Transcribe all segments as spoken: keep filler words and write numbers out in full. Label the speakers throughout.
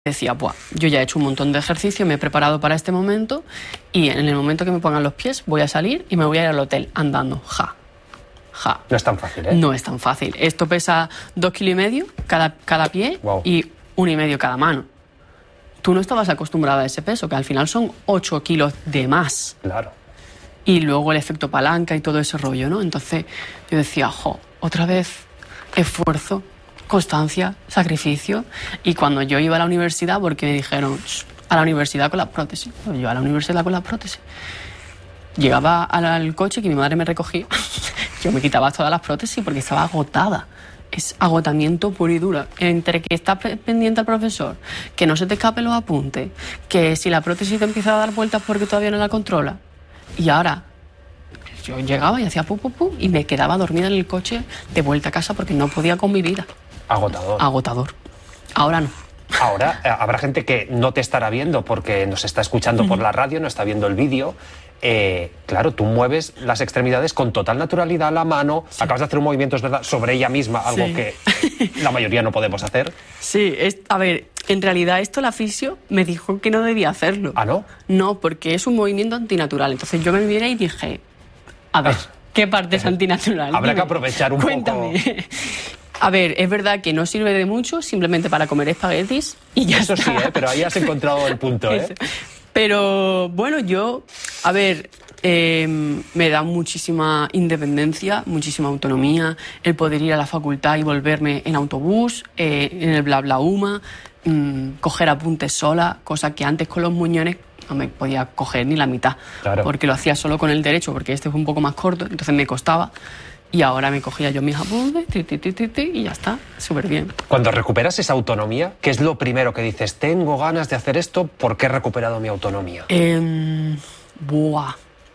Speaker 1: decía, buah, yo ya he hecho un montón de ejercicio, me he preparado para este momento y en el momento que me pongan los pies voy a salir y me voy a ir al hotel andando. Ja, ja.
Speaker 2: No es tan fácil, ¿eh?
Speaker 1: No es tan fácil. Esto pesa dos kilos y medio cada, cada pie
Speaker 2: wow.
Speaker 1: y uno y medio cada mano. Tú no estabas acostumbrada a ese peso, que al final son ocho kilos de más.
Speaker 2: Claro.
Speaker 1: Y luego el efecto palanca y todo ese rollo, ¿no? Entonces yo decía, jo, otra vez esfuerzo, constancia, sacrificio. Y cuando yo iba a la universidad, porque me dijeron, a la universidad con las prótesis. Pues yo a la universidad con las prótesis. Llegaba al, al coche que mi madre me recogía. Yo me quitaba todas las prótesis porque estaba agotada. Es agotamiento puro y duro. Entre que estás pendiente al profesor, que no se te escapen los apuntes, que si la prótesis te empieza a dar vueltas porque todavía no la controla. Y ahora yo llegaba y hacía pu, pu, pu, y me quedaba dormida en el coche de vuelta a casa porque no podía con mi vida.
Speaker 2: Agotador.
Speaker 1: Agotador. Ahora no.
Speaker 2: Ahora eh, habrá gente que no te estará viendo porque nos está escuchando uh-huh. por la radio, no está viendo el vídeo. Eh, claro, tú mueves las extremidades con total naturalidad, la mano, sí. acabas de hacer un movimiento, es verdad, sobre ella misma, algo
Speaker 1: sí.
Speaker 2: que la mayoría no podemos hacer.
Speaker 1: Sí, es, a ver, en realidad esto la fisio me dijo que no debía hacerlo.
Speaker 2: ¿Ah, no?
Speaker 1: No, porque es un movimiento antinatural. Entonces yo me miré y dije, a ver, ¿qué parte es antinatural?
Speaker 2: Habrá
Speaker 1: Dime,
Speaker 2: que aprovechar un
Speaker 1: cuéntame.
Speaker 2: poco.
Speaker 1: A ver, es verdad que no sirve de mucho simplemente para comer espaguetis y ya
Speaker 2: Eso
Speaker 1: está.
Speaker 2: sí, ¿eh? Pero ahí has encontrado el punto, ¿eh?
Speaker 1: Pero bueno, yo, a ver, eh, me da muchísima independencia, muchísima autonomía, el poder ir a la facultad y volverme en autobús, eh, en el bla bla uma, mmm, coger apuntes sola, cosa que antes con los muñones no me podía coger ni la mitad,
Speaker 2: claro.
Speaker 1: porque lo hacía solo con el derecho, porque este es un poco más corto, entonces me costaba. Y ahora me cogía yo mis apuntes ti, ti, ti, ti, ti, y ya está, súper bien.
Speaker 2: Cuando recuperas esa autonomía, ¿qué es lo primero que dices? Tengo ganas de hacer esto, ¿por qué he recuperado mi autonomía?
Speaker 1: Eh, buah.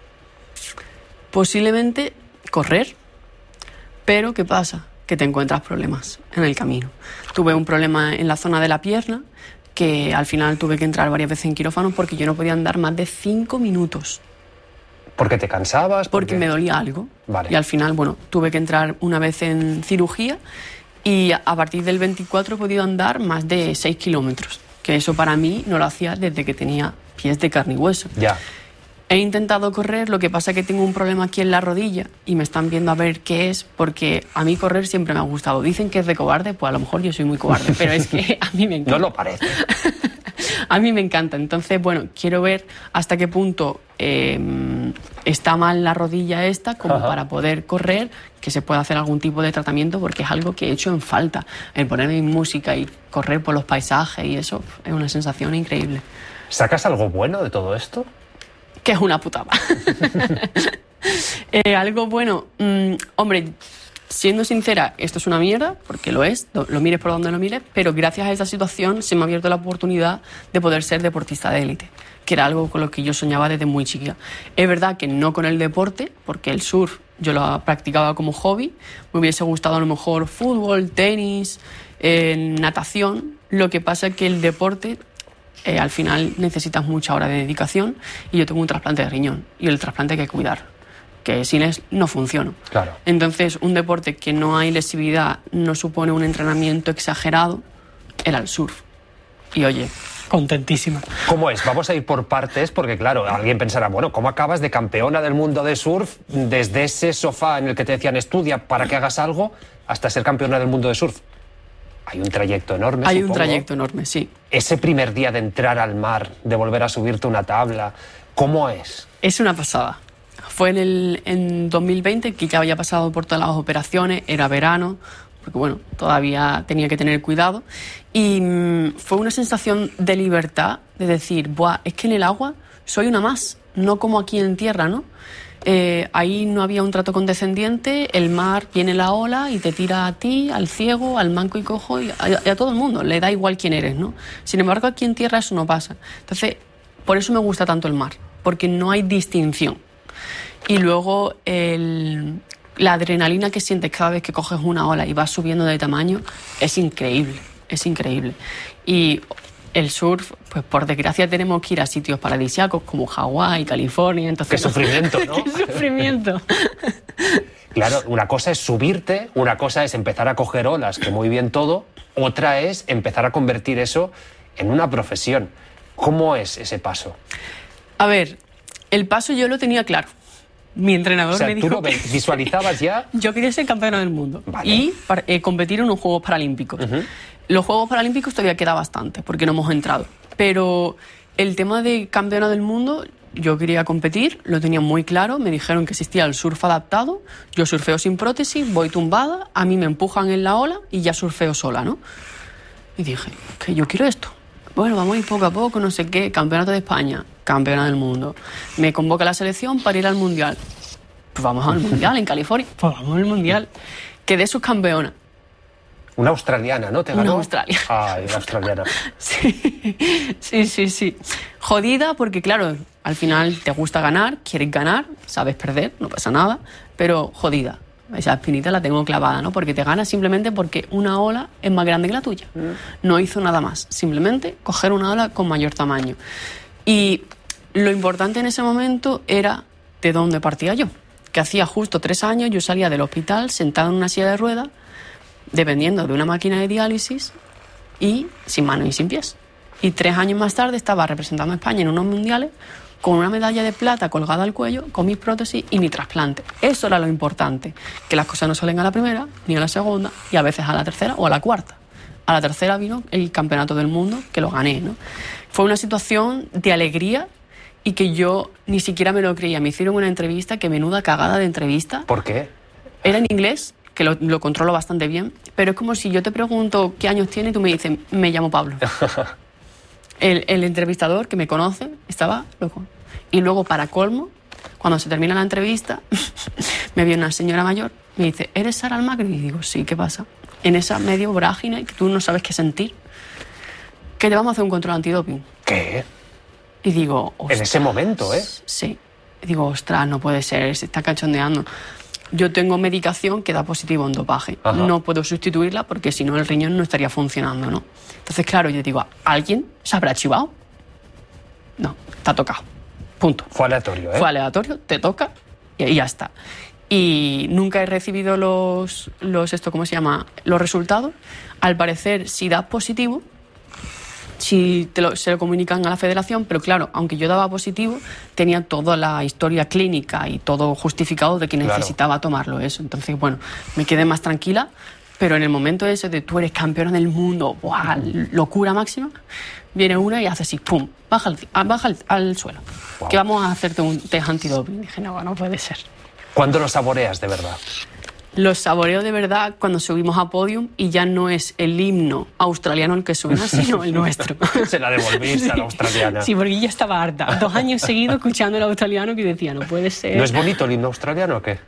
Speaker 1: Posiblemente correr, pero ¿qué pasa? Que te encuentras problemas en el camino. Tuve un problema en la zona de la pierna, que al final tuve que entrar varias veces en quirófano porque yo no podía andar más de cinco minutos.
Speaker 2: ¿Porque te cansabas?
Speaker 1: Porque
Speaker 2: ¿Por
Speaker 1: me dolía algo.
Speaker 2: Vale.
Speaker 1: Y al final, bueno, tuve que entrar una vez en cirugía y a partir del veinticuatro he podido andar más de seis kilómetros. Que eso para mí no lo hacía desde que tenía pies de carne y hueso.
Speaker 2: Ya.
Speaker 1: He intentado correr, lo que pasa es que tengo un problema aquí en la rodilla y me están viendo a ver qué es, porque a mí correr siempre me ha gustado. Dicen que es de cobarde, pues a lo mejor yo soy muy cobarde, pero es que a mí me encanta.
Speaker 2: No lo parece.
Speaker 1: A mí me encanta. Entonces, bueno, quiero ver hasta qué punto eh, está mal la rodilla esta como
Speaker 2: Ajá.
Speaker 1: para poder correr, que se pueda hacer algún tipo de tratamiento, porque es algo que he hecho en falta. El ponerme música y correr por los paisajes y eso es una sensación increíble.
Speaker 2: ¿Sacas algo bueno de todo esto?
Speaker 1: Que es una putada. eh, algo bueno, mmm, hombre, siendo sincera, esto es una mierda, porque lo es, lo, lo mires por donde lo mires, pero gracias a esta situación se me ha abierto la oportunidad de poder ser deportista de élite, que era algo con lo que yo soñaba desde muy chiquita. Es verdad que no con el deporte, porque el surf yo lo practicaba como hobby, me hubiese gustado a lo mejor fútbol, tenis, eh, natación, lo que pasa es que el deporte... Eh, al final necesitas mucha hora de dedicación y yo tengo un trasplante de riñón y el trasplante hay que cuidar, que sin él no funciono.
Speaker 2: Claro.
Speaker 1: Entonces, un deporte que no hay lesividad, no supone un entrenamiento exagerado, era el surf. Y oye, contentísima.
Speaker 2: ¿Cómo es? Vamos a ir por partes porque, claro, alguien pensará, bueno, ¿cómo acabas de campeona del mundo de surf desde ese sofá en el que te decían estudia para que hagas algo hasta ser campeona del mundo de surf? Hay un trayecto enorme,
Speaker 1: Hay
Speaker 2: supongo.
Speaker 1: un trayecto enorme, sí.
Speaker 2: Ese primer día de entrar al mar, de volver a subirte una tabla, ¿cómo es?
Speaker 1: Es una pasada. Fue en, el, en dos mil veinte, que ya había pasado por todas las operaciones, era verano, porque bueno, todavía tenía que tener cuidado. Y mmm, fue una sensación de libertad, de decir, buah, es que en el agua soy una más, no como aquí en tierra, ¿no? Eh, ahí no había un trato condescendiente, el mar viene la ola y te tira a ti, al ciego, al manco y cojo y a, y a todo el mundo, le da igual quién eres, ¿no? Sin embargo, aquí en tierra eso no pasa. Entonces, por eso me gusta tanto el mar, porque no hay distinción. Y luego el, la adrenalina que sientes cada vez que coges una ola y vas subiendo de tamaño es increíble, es increíble. Y el surf, pues por desgracia tenemos que ir a sitios paradisíacos como Hawái, California, entonces...
Speaker 2: Qué sufrimiento, ¿no?
Speaker 1: Qué sufrimiento.
Speaker 2: Claro, una cosa es subirte, una cosa es empezar a coger olas, que muy bien todo, otra es empezar a convertir eso en una profesión. ¿Cómo es ese paso?
Speaker 1: A ver, el paso yo lo tenía claro. Mi entrenador
Speaker 2: o sea,
Speaker 1: me
Speaker 2: ¿tú
Speaker 1: dijo
Speaker 2: lo visualizabas ya?
Speaker 1: Yo quería ser campeona del mundo
Speaker 2: Vale.
Speaker 1: y para, eh, competir en los Juegos Paralímpicos. Uh-huh. Los Juegos Paralímpicos todavía queda bastante porque no hemos entrado. Pero el tema de campeona del mundo, yo quería competir, lo tenía muy claro. Me dijeron que existía el surf adaptado. Yo surfeo sin prótesis, voy tumbada, a mí me empujan en la ola y ya surfeo sola, ¿no? Y dije, que yo quiero esto. Bueno, vamos a ir poco a poco, no sé qué, campeonato de España, campeona del mundo. Me convoca la selección para ir al Mundial. Pues vamos al Mundial en California. Pues vamos al Mundial. Quedé subcampeona.
Speaker 2: Una australiana, ¿no? ¿Te ganó?
Speaker 1: Una australiana.
Speaker 2: Ay, una australiana.
Speaker 1: Sí, sí, sí, sí. Jodida porque, claro, al final te gusta ganar, quieres ganar, sabes perder, no pasa nada, pero jodida. Esa espinita la tengo clavada, ¿no? Porque te ganas simplemente porque una ola es más grande que la tuya. No hizo nada más. Simplemente coger una ola con mayor tamaño. Y lo importante en ese momento era de dónde partía yo. Que hacía justo tres años yo salía del hospital sentada en una silla de ruedas, dependiendo de una máquina de diálisis y sin manos y sin pies. Y tres años más tarde estaba representando a España en unos mundiales con una medalla de plata colgada al cuello, con mis prótesis y mi trasplante. Eso era lo importante, que las cosas no salen a la primera, ni a la segunda, y a veces a la tercera o a la cuarta. A la tercera vino el campeonato del mundo, que lo gané, ¿no? Fue una situación de alegría y que yo ni siquiera me lo creía. Me hicieron una entrevista, que menuda cagada de entrevista.
Speaker 2: ¿Por qué?
Speaker 1: Era en inglés, que lo, lo controlo bastante bien, pero es como si yo te pregunto qué años tiene y tú me dices, me llamo Pablo. El, el entrevistador, que me conoce, estaba loco. Y luego, para colmo, cuando se termina la entrevista, me viene una señora mayor, me dice, ¿eres Sara Almagro? Y digo, sí, ¿qué pasa? En esa medio vorágine que tú no sabes qué sentir, que te vamos a hacer un control antidoping.
Speaker 2: ¿Qué?
Speaker 1: Y digo, ostras.
Speaker 2: En ese momento, ¿eh?
Speaker 1: Sí. Y digo, ostras, no puede ser, se está cachondeando. Yo tengo medicación que da positivo en dopaje. Ajá. No puedo sustituirla porque si no el riñón no estaría funcionando, ¿no? Entonces, claro, yo digo, ¿alguien se habrá chivado? No, está tocado. Punto.
Speaker 2: Fue aleatorio, ¿eh?
Speaker 1: Fue aleatorio, te toca y ahí ya está. Y nunca he recibido los, los esto, ¿cómo se llama? Los resultados. Al parecer, si das positivo, si te lo, se lo comunican a la federación, pero claro, aunque yo daba positivo, tenía toda la historia clínica y todo justificado de que necesitaba claro. tomarlo eso. Entonces, bueno, me quedé más tranquila, pero en el momento ese de tú eres campeona del mundo, ¡buah! Locura máxima, viene una y hace así, ¡pum! Baja al, baja al, al suelo, wow. que vamos a hacerte un test antidoping. Dije, no, no puede ser.
Speaker 2: ¿Cuándo lo saboreas de verdad?
Speaker 1: Los saboreo de verdad cuando subimos a podium y ya no es el himno australiano el que suena, sino el nuestro.
Speaker 2: Se la devolviste sí. a la australiana.
Speaker 1: Sí, porque ya estaba harta. Dos años seguidos escuchando el australiano que decía, no puede ser.
Speaker 2: ¿No es bonito el himno australiano o qué?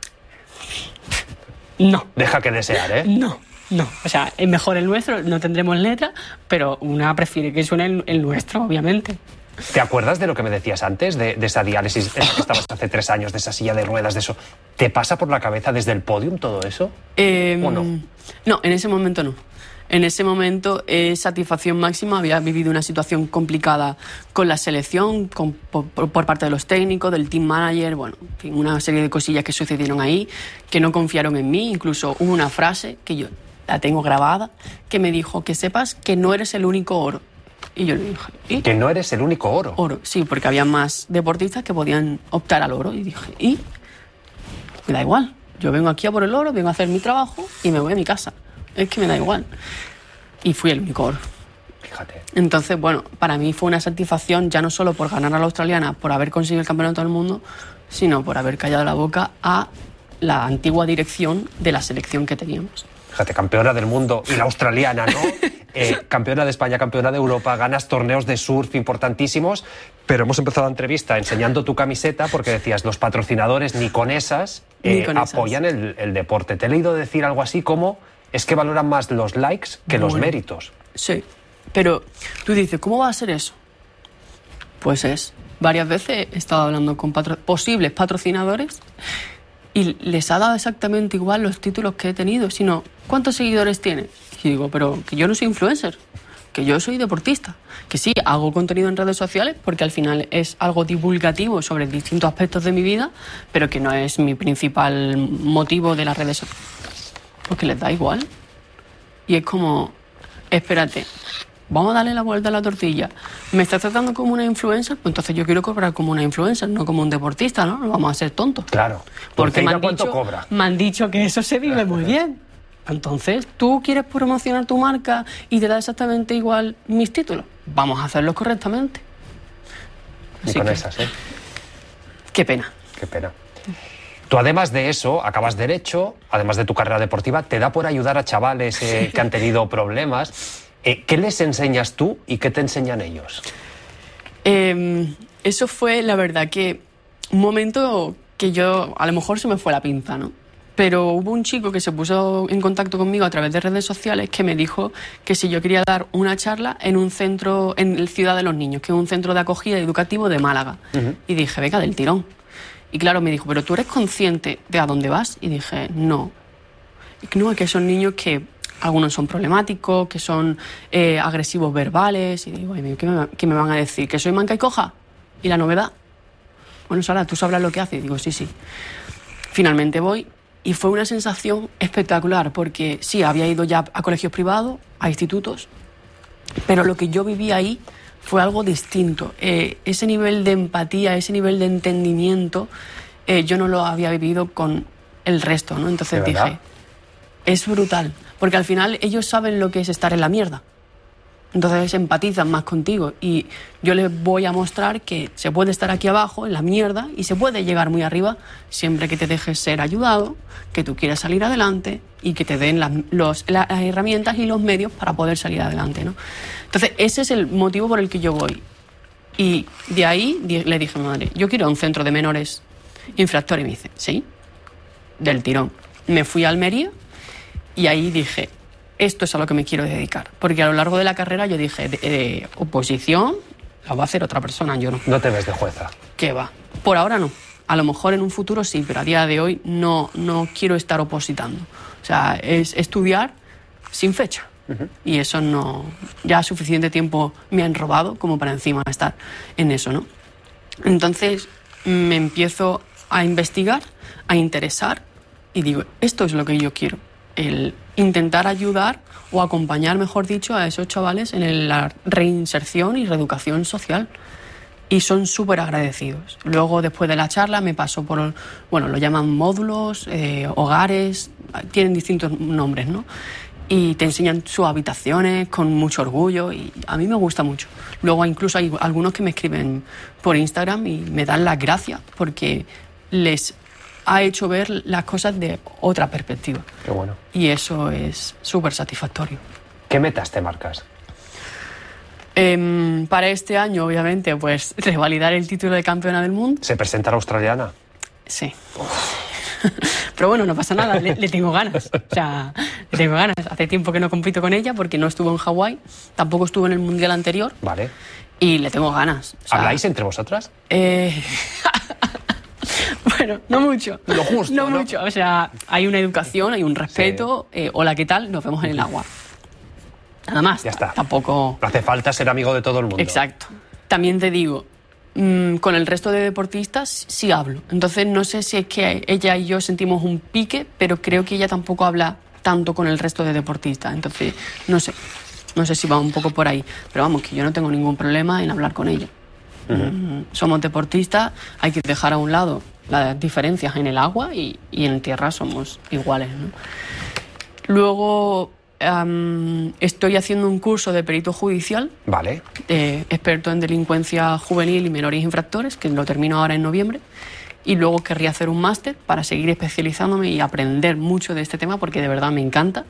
Speaker 1: No.
Speaker 2: Deja que desear, ¿eh?
Speaker 1: No, no. O sea, es mejor el nuestro, no tendremos letra, pero una prefiere que suene el, el nuestro, obviamente.
Speaker 2: ¿Te acuerdas de lo que me decías antes, de, de esa diálisis en la que estabas hace tres años, de esa silla de ruedas, de eso? ¿Te pasa por la cabeza desde el podium todo eso?
Speaker 1: Eh,
Speaker 2: ¿O no?
Speaker 1: No, en ese momento no. En ese momento es satisfacción máxima. Había vivido una situación complicada con la selección, con, por, por parte de los técnicos, del team manager, bueno, en fin, una serie de cosillas que sucedieron ahí, que no confiaron en mí. Incluso hubo una frase que yo la tengo grabada, que me dijo, que sepas que no eres el único oro. Y yo le dije, ¿y?
Speaker 2: Que no eres el único oro.
Speaker 1: Oro, sí, porque había más deportistas que podían optar al oro. Y dije, ¿y? Me da igual. Yo vengo aquí a por el oro, vengo a hacer mi trabajo y me voy a mi casa. Es que me da igual. Y fui el único oro.
Speaker 2: Fíjate.
Speaker 1: Entonces, bueno, para mí fue una satisfacción ya no solo por ganar a la australiana, por haber conseguido el campeonato del mundo, sino por haber callado la boca a la antigua dirección de la selección que teníamos.
Speaker 2: Fíjate, campeona del mundo y la australiana, ¿no? Eh, campeona de España, campeona de Europa, ganas torneos de surf importantísimos, pero hemos empezado la entrevista enseñando tu camiseta porque decías, los patrocinadores ni con esas, eh,
Speaker 1: ni con esas.
Speaker 2: apoyan el, el deporte. Te he leído decir algo así como, es que valoran más los likes que bueno, los méritos.
Speaker 1: Sí, pero tú dices, ¿cómo va a ser eso? Pues es, varias veces he estado hablando con patro- posibles patrocinadores y les ha dado exactamente igual los títulos que he tenido, sino, ¿cuántos seguidores tienes? Y digo, pero que yo no soy influencer, que yo soy deportista, que sí, hago contenido en redes sociales porque al final es algo divulgativo sobre distintos aspectos de mi vida, pero que no es mi principal motivo de las redes sociales. Porque les da igual. Y es como, espérate, vamos a darle la vuelta a la tortilla. ¿Me estás tratando como una influencer? Pues entonces yo quiero cobrar como una influencer, no como un deportista, ¿no? No vamos a ser tontos.
Speaker 2: Claro.
Speaker 1: Porque me han,
Speaker 2: ¿cuánto
Speaker 1: dicho,
Speaker 2: cobra?
Speaker 1: me han dicho que eso se vive muy bien. Entonces, ¿tú quieres promocionar tu marca y te da exactamente igual mis títulos? Vamos a hacerlo correctamente.
Speaker 2: Y
Speaker 1: Así
Speaker 2: con
Speaker 1: que,
Speaker 2: esas, ¿eh?
Speaker 1: Qué pena.
Speaker 2: Qué pena. Tú, además de eso, acabas Derecho, además de tu carrera deportiva, te da por ayudar a chavales eh, sí. que han tenido problemas. Eh, ¿Qué les enseñas tú y qué te enseñan ellos?
Speaker 1: Eh, eso fue, la verdad, que un momento que yo, a lo mejor se me fue la pinza, ¿no? Pero hubo un chico que se puso en contacto conmigo a través de redes sociales que me dijo que si yo quería dar una charla en un centro, en el Ciudad de los Niños, que es un centro de acogida educativo de Málaga. Uh-huh. Y dije, venga, del tirón. Y claro, me dijo, ¿pero tú eres consciente de a dónde vas? Y dije, no. Y no, es que son niños que algunos son problemáticos, que son eh, agresivos verbales. Y digo, ¿qué me, ¿qué me van a decir? ¿Que soy manca y coja? ¿Y la novedad? Bueno, Sara, ¿tú sabrás lo que hace? Y digo, sí, sí. Finalmente voy y fue una sensación espectacular porque sí, había ido ya a colegios privados, a institutos, pero lo que yo viví ahí fue algo distinto. Eh, ese nivel de empatía, ese nivel de entendimiento, eh, yo no lo había vivido con el resto, ¿no? Entonces dije, es brutal, porque al final ellos saben lo que es estar en la mierda. Entonces empatizan más contigo y yo les voy a mostrar que se puede estar aquí abajo, en la mierda, y se puede llegar muy arriba siempre que te dejes ser ayudado, que tú quieras salir adelante y que te den las, los, las herramientas y los medios para poder salir adelante, ¿no? Entonces ese es el motivo por el que yo voy. Y de ahí le dije a mi madre, yo quiero un centro de menores infractores. Y me dice, sí, del tirón. Me fui a Almería y ahí dije, esto es a lo que me quiero dedicar. Porque a lo largo de la carrera yo dije, de, de oposición la va a hacer otra persona, yo no.
Speaker 2: No te ves de jueza.
Speaker 1: ¿Qué va? Por ahora no. A lo mejor en un futuro sí, pero a día de hoy no, no quiero estar opositando. O sea, es estudiar sin fecha. Uh-huh. Y eso no... Ya suficiente tiempo me han robado como para encima estar en eso, ¿no? Entonces me empiezo a investigar, a interesar y digo, esto es lo que yo quiero. El intentar ayudar o acompañar, mejor dicho, a esos chavales en la reinserción y reeducación social. Y son súper agradecidos. Luego, después de la charla, me paso por, bueno, lo llaman módulos, eh, hogares, tienen distintos nombres, ¿no? Y te enseñan sus habitaciones con mucho orgullo y a mí me gusta mucho. Luego incluso hay algunos que me escriben por Instagram y me dan las gracias porque les ha hecho ver las cosas de otra perspectiva.
Speaker 2: Qué bueno.
Speaker 1: Y eso es súper satisfactorio.
Speaker 2: ¿Qué metas te marcas?
Speaker 1: Eh, para este año, obviamente, pues revalidar el título de campeona del mundo.
Speaker 2: ¿Se presenta la australiana?
Speaker 1: Sí. Pero bueno, no pasa nada, le, le tengo ganas. O sea, le tengo ganas. Hace tiempo que no compito con ella porque no estuvo en Hawái, tampoco estuvo en el mundial anterior.
Speaker 2: Vale.
Speaker 1: Y le tengo ganas. O sea,
Speaker 2: ¿habláis entre vosotras?
Speaker 1: Eh... Bueno, no mucho.
Speaker 2: Lo justo,
Speaker 1: no,
Speaker 2: ¿no?
Speaker 1: mucho. O sea, hay una educación, hay un respeto. Sí. Eh, hola, ¿qué tal? Nos vemos en el agua. Nada más.
Speaker 2: Ya está.
Speaker 1: Tampoco...
Speaker 2: No hace falta ser amigo de todo el mundo.
Speaker 1: Exacto. También te digo, mmm, con el resto de deportistas sí hablo. Entonces no sé si es que ella y yo sentimos un pique, pero creo que ella tampoco habla tanto con el resto de deportistas. Entonces, no sé. No sé si va un poco por ahí. Pero vamos, que yo no tengo ningún problema en hablar con ella. Uh-huh. Mm, somos deportistas, hay que dejar a un lado las diferencias en el agua y, y en tierra somos iguales, ¿no? Luego um, estoy haciendo un curso de perito judicial,
Speaker 2: vale,
Speaker 1: de experto en delincuencia juvenil y menores infractores, que lo termino ahora en noviembre, y luego querría hacer un máster para seguir especializándome y aprender mucho de este tema porque de verdad me encanta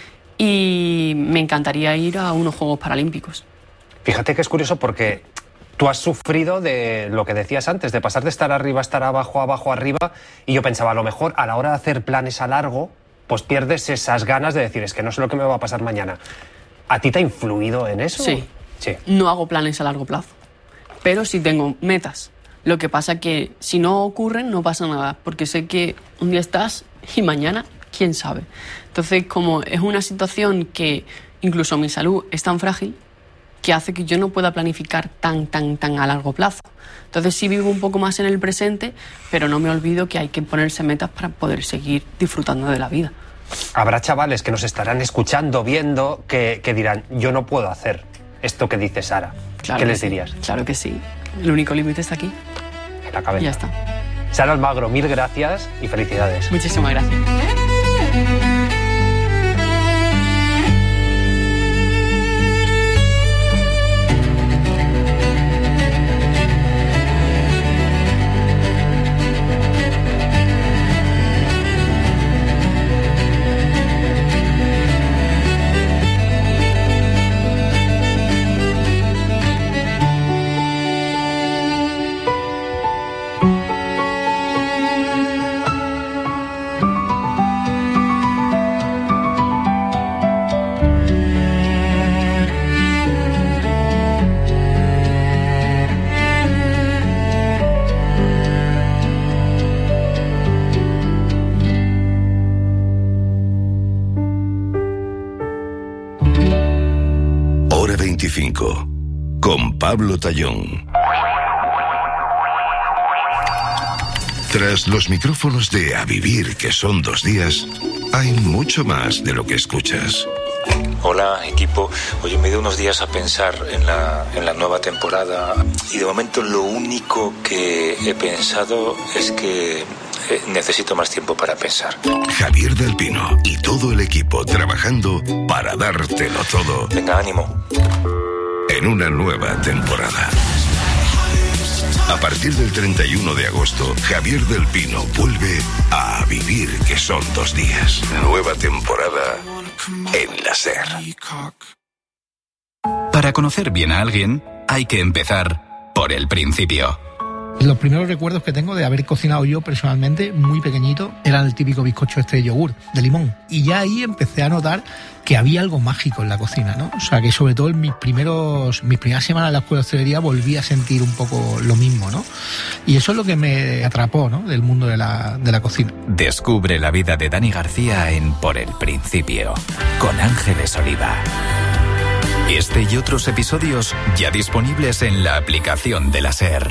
Speaker 1: y me encantaría ir a unos Juegos Paralímpicos.
Speaker 2: Fíjate que es curioso porque tú has sufrido de lo que decías antes, de pasar de estar arriba a estar abajo, abajo, arriba, y yo pensaba, a lo mejor a la hora de hacer planes a largo, pues pierdes esas ganas de decir, es que no sé lo que me va a pasar mañana. ¿A ti te ha influido en eso?
Speaker 1: Sí.
Speaker 2: Sí.
Speaker 1: No hago planes a largo plazo, pero sí tengo metas. Lo que pasa que si no ocurren, no pasa nada, porque sé que un día estás y mañana, quién sabe. Entonces, como es una situación que incluso mi salud es tan frágil, que hace que yo no pueda planificar tan, tan, tan a largo plazo. Entonces sí vivo un poco más en el presente, pero no me olvido que hay que ponerse metas para poder seguir disfrutando de la vida.
Speaker 2: Habrá chavales que nos estarán escuchando, viendo, que, que dirán, yo no puedo hacer esto que dice Sara?
Speaker 1: Claro
Speaker 2: ¿Qué
Speaker 1: que
Speaker 2: les
Speaker 1: sí,
Speaker 2: dirías?
Speaker 1: Claro que sí. El único límite está aquí.
Speaker 2: En la cabeza.
Speaker 1: Ya está.
Speaker 2: Sara Almagro, mil gracias y felicidades.
Speaker 1: Muchísimas gracias.
Speaker 3: veinticinco, con Pablo Tallón. Tras los micrófonos de A Vivir, que son dos días, hay mucho más de lo que escuchas.
Speaker 4: Hola, equipo. Oye, me he ido unos días a pensar en la, en la nueva temporada y de momento lo único que he pensado es que eh, necesito más tiempo para pensar.
Speaker 3: Javier del Pino y todo el equipo trabajando para dártelo todo.
Speaker 4: Venga, ánimo.
Speaker 3: En una nueva temporada. A partir del treinta y uno de agosto, Javier del Pino vuelve a Vivir, que son dos días. Nueva temporada en la SER.
Speaker 5: Para conocer bien a alguien, hay que empezar por el principio.
Speaker 6: Los primeros recuerdos que tengo de haber cocinado yo personalmente, muy pequeñito, eran el típico bizcocho este de yogur, de limón. Y ya ahí empecé a notar que había algo mágico en la cocina, ¿no? O sea, que sobre todo en mis primeros, mis primeras semanas en la escuela de hostelería volví a sentir un poco lo mismo, ¿no? Y eso es lo que me atrapó, ¿no? Del mundo de la, de la cocina.
Speaker 5: Descubre la vida de Dani García en Por el Principio, con Ángeles Oliva. Este y otros episodios ya disponibles en la aplicación de la SER.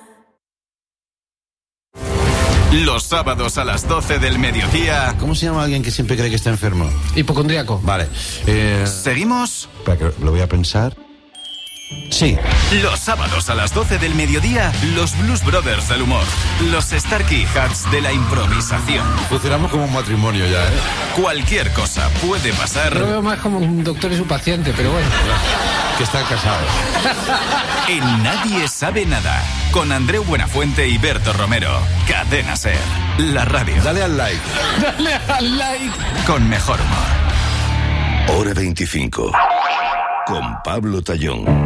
Speaker 5: Los sábados a las doce del mediodía.
Speaker 7: ¿Cómo se llama alguien que siempre cree que está enfermo?
Speaker 8: Hipocondríaco.
Speaker 7: Vale. Eh...
Speaker 5: ¿Seguimos?
Speaker 7: Espera, que lo voy a pensar. Sí.
Speaker 5: Los sábados a las doce del mediodía, los Blues Brothers del humor. Los Starkey Hats de la improvisación.
Speaker 7: Funcionamos como un matrimonio ya, ¿eh?
Speaker 5: Cualquier cosa puede pasar.
Speaker 8: Yo lo veo más como un doctor y su paciente, pero bueno.
Speaker 7: Que están casados.
Speaker 5: En Nadie Sabe Nada, con Andreu Buenafuente y Berto Romero. Cadena SER, la radio.
Speaker 7: Dale al like.
Speaker 8: Dale al like.
Speaker 5: Con mejor humor.
Speaker 3: Hora veinticinco, con Pablo Tallón.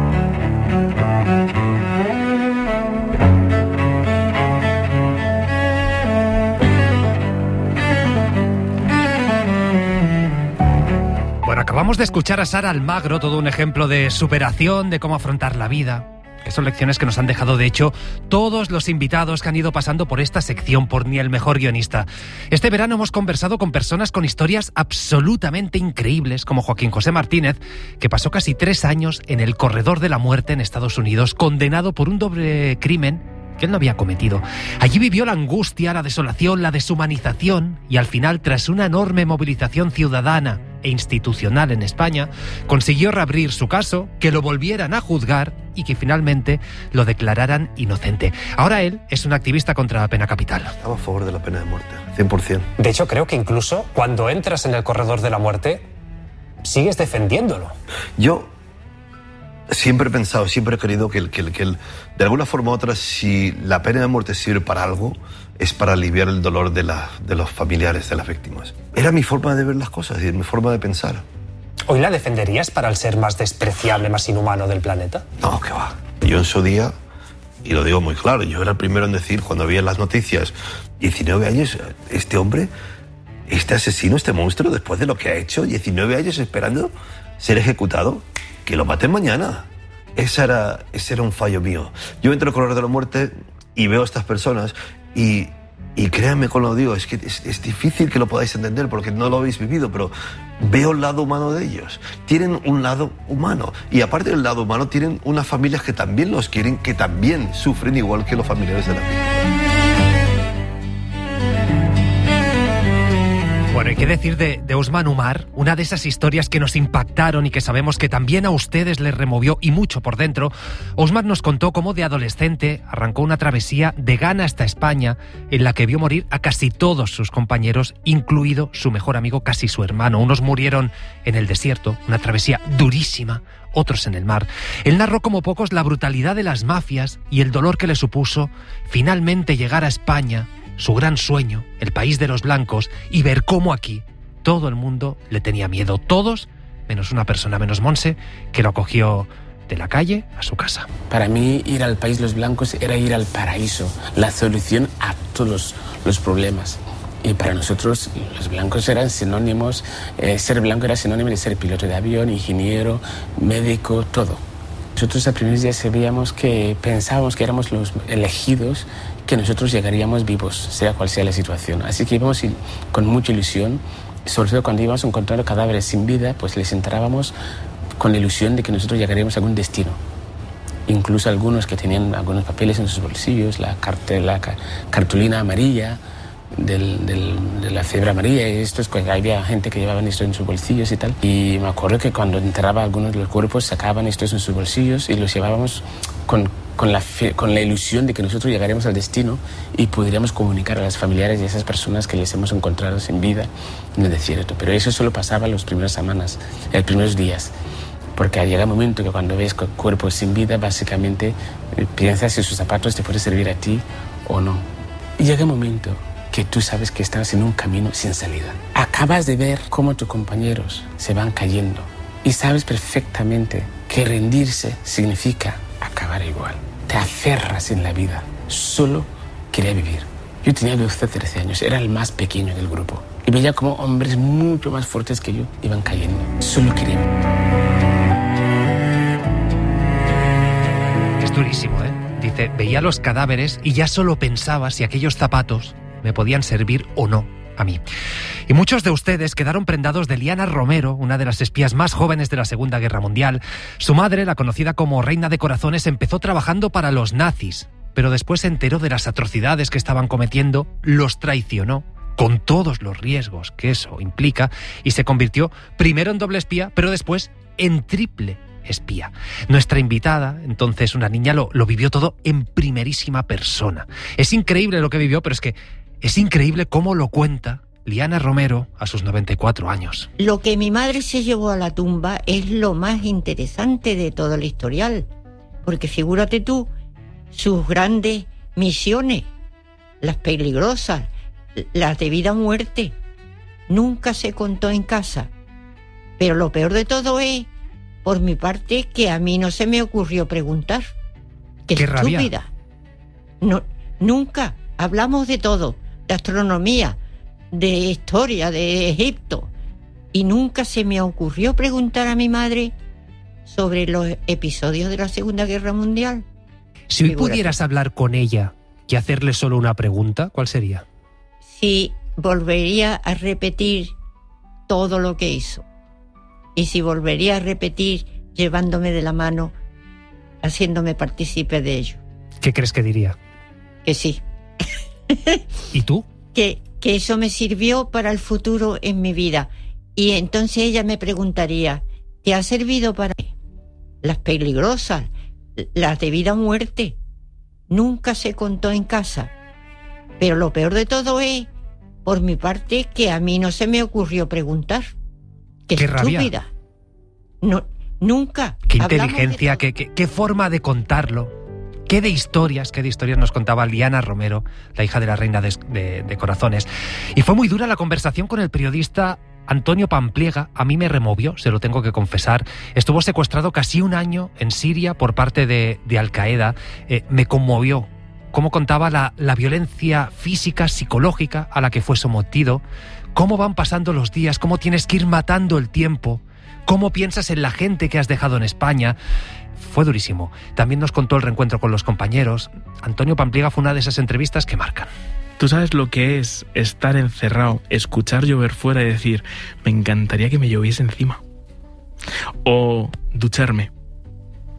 Speaker 9: Bueno, acabamos de escuchar a Sara Almagro, todo un ejemplo de superación, de cómo afrontar la vida. Que son lecciones que nos han dejado, de hecho, todos los invitados que han ido pasando por esta sección, por Ni el mejor guionista. Este verano hemos conversado con personas con historias absolutamente increíbles, como Joaquín José Martínez, que pasó casi tres años en el corredor de la muerte en Estados Unidos, condenado por un doble crimen que él no había cometido. Allí vivió la angustia, la desolación, la deshumanización y al final, tras una enorme movilización ciudadana e institucional en España, consiguió reabrir su caso, que lo volvieran a juzgar y que finalmente lo declararan inocente. Ahora él es un activista contra la pena capital.
Speaker 10: Estamos a favor de la pena de muerte, cien por ciento.
Speaker 2: De hecho, creo que incluso cuando entras en el corredor de la muerte, sigues defendiéndolo.
Speaker 10: Yo siempre he pensado, siempre he querido que, el, que, el, que el, de alguna forma u otra, si la pena de muerte sirve para algo, es para aliviar el dolor de, la, de los familiares de las víctimas. Era mi forma de ver las cosas y mi forma de pensar.
Speaker 2: ¿Hoy la defenderías para el ser más despreciable, más inhumano del planeta?
Speaker 10: No, que va. Yo en su día, y lo digo muy claro, yo era el primero en decir, cuando vi en las noticias, diecinueve años, este hombre, este asesino, este monstruo, después de lo que ha hecho, diecinueve años esperando ser ejecutado, que lo maten mañana. Ese era, ese era un fallo mío. Yo entro al corredor de la muerte y veo a estas personas y, y créanme con lo que digo, es que es, es difícil que lo podáis entender porque no lo habéis vivido, pero veo el lado humano de ellos. Tienen un lado humano y aparte del lado humano tienen unas familias que también los quieren, que también sufren igual que los familiares de la víctima.
Speaker 9: Bueno, y ¿Qué decir de, de Ousmane Oumar? Una de esas historias que nos impactaron y que sabemos que también a ustedes les removió y mucho por dentro. Ousmane nos contó cómo de adolescente arrancó una travesía de Ghana hasta España en la que vio morir a casi todos sus compañeros, incluido su mejor amigo, casi su hermano. Unos murieron en el desierto, una travesía durísima, otros en el mar. Él narró como pocos la brutalidad de las mafias y el dolor que le supuso finalmente llegar a España, su gran sueño, el país de los blancos, y ver cómo aquí todo el mundo le tenía miedo. Todos, menos una persona, menos Monse, que lo acogió de la calle a su casa.
Speaker 11: Para mí, ir al país de los blancos era ir al paraíso, la solución a todos los problemas. Y para nosotros, los blancos eran sinónimos, eh, ser blanco era sinónimo de ser piloto de avión, ingeniero, médico, todo. Nosotros a primeros días sabíamos que pensábamos que éramos los elegidos, que nosotros llegaríamos vivos, sea cual sea la situación. Así que íbamos con mucha ilusión, sobre todo cuando íbamos encontrando cadáveres sin vida, pues les enterábamos con la ilusión de que nosotros llegaríamos a algún destino. Incluso algunos que tenían algunos papeles en sus bolsillos, la, cartel, la cartulina amarilla del, del, de la fiebre amarilla, y esto es que había gente que llevaban esto en sus bolsillos y tal. Y me acuerdo que cuando enterraba algunos de los cuerpos sacaban estos en sus bolsillos y los llevábamos con, con, la fe, con la ilusión de que nosotros llegaremos al destino y podríamos comunicar a las familiares de esas personas que les hemos encontrado sin vida en el desierto. Pero eso solo pasaba las primeras semanas, los primeros días. Porque llega un momento que cuando ves cuerpos sin vida, básicamente eh, piensas si sus zapatos te pueden servir a ti o no. Y llega un momento que tú sabes que estás en un camino sin salida. Acabas de ver cómo tus compañeros se van cayendo y sabes perfectamente que rendirse significa acabar igual. Te aferras en la vida. Solo quería vivir. Yo tenía doce, trece años, era el más pequeño del grupo. Y veía como hombres mucho más fuertes que yo iban cayendo. Solo quería vivir.
Speaker 9: Es durísimo, ¿eh? Dice, veía los cadáveres y ya solo pensaba si aquellos zapatos me podían servir o no a mí. Y muchos de ustedes quedaron prendados de Liana Romero, una de las espías más jóvenes de la Segunda Guerra Mundial. Su madre, la conocida como Reina de Corazones, empezó trabajando para los nazis, pero después se enteró de las atrocidades que estaban cometiendo, los traicionó, con todos los riesgos que eso implica, y se convirtió primero en doble espía, pero después en triple espía. Nuestra invitada, entonces una niña, lo, lo vivió todo en primerísima persona. Es increíble lo que vivió, pero es que es increíble cómo lo cuenta Liana Romero a sus noventa y cuatro años.
Speaker 12: Lo que mi madre se llevó a la tumba es lo más interesante de todo el historial, porque figúrate tú, sus grandes misiones, las peligrosas, las de vida o muerte, nunca se contó en casa. Pero lo peor de todo es, por mi parte, que a mí no se me ocurrió preguntar. ¡Qué, Qué estúpida! No, nunca. Hablamos de todo, de astronomía, de historia, de Egipto, y nunca se me ocurrió preguntar a mi madre sobre los episodios de la Segunda Guerra Mundial.
Speaker 9: Si hoy Figúrate. pudieras hablar con ella y hacerle solo una pregunta, ¿cuál sería?
Speaker 12: Si volvería a repetir todo lo que hizo. Y si volvería a repetir llevándome de la mano, haciéndome partícipe de ello.
Speaker 9: ¿Qué crees que diría?
Speaker 12: Que sí.
Speaker 9: ¿Y tú?
Speaker 12: Que, que eso me sirvió para el futuro en mi vida. Y entonces ella me preguntaría, ¿te ha servido para las peligrosas, las de vida o muerte? Nunca se contó en casa. Pero lo peor de todo es, por mi parte, que a mí no se me ocurrió preguntar. ¡Qué, qué estúpida! Rabia. No, nunca.
Speaker 9: ¡Qué inteligencia! Qué, qué, ¡Qué forma de contarlo! ¡Qué de historias! ¡Qué de historias nos contaba Liana Romero, la hija de la Reina de, de, de Corazones! Y fue muy dura la conversación con el periodista Antonio Pampliega. A mí me removió, se lo tengo que confesar. Estuvo secuestrado casi un año en Siria por parte de, de Al-Qaeda. Eh, me conmovió cómo contaba la, la violencia física, psicológica a la que fue sometido, cómo van pasando los días, cómo tienes que ir matando el tiempo, cómo piensas en la gente que has dejado en España. Fue durísimo. También nos contó el reencuentro con los compañeros. Antonio Pampliega fue una de esas entrevistas que marcan.
Speaker 13: Tú sabes lo que es estar encerrado, escuchar llover fuera y decir, me encantaría que me lloviese encima. O ducharme.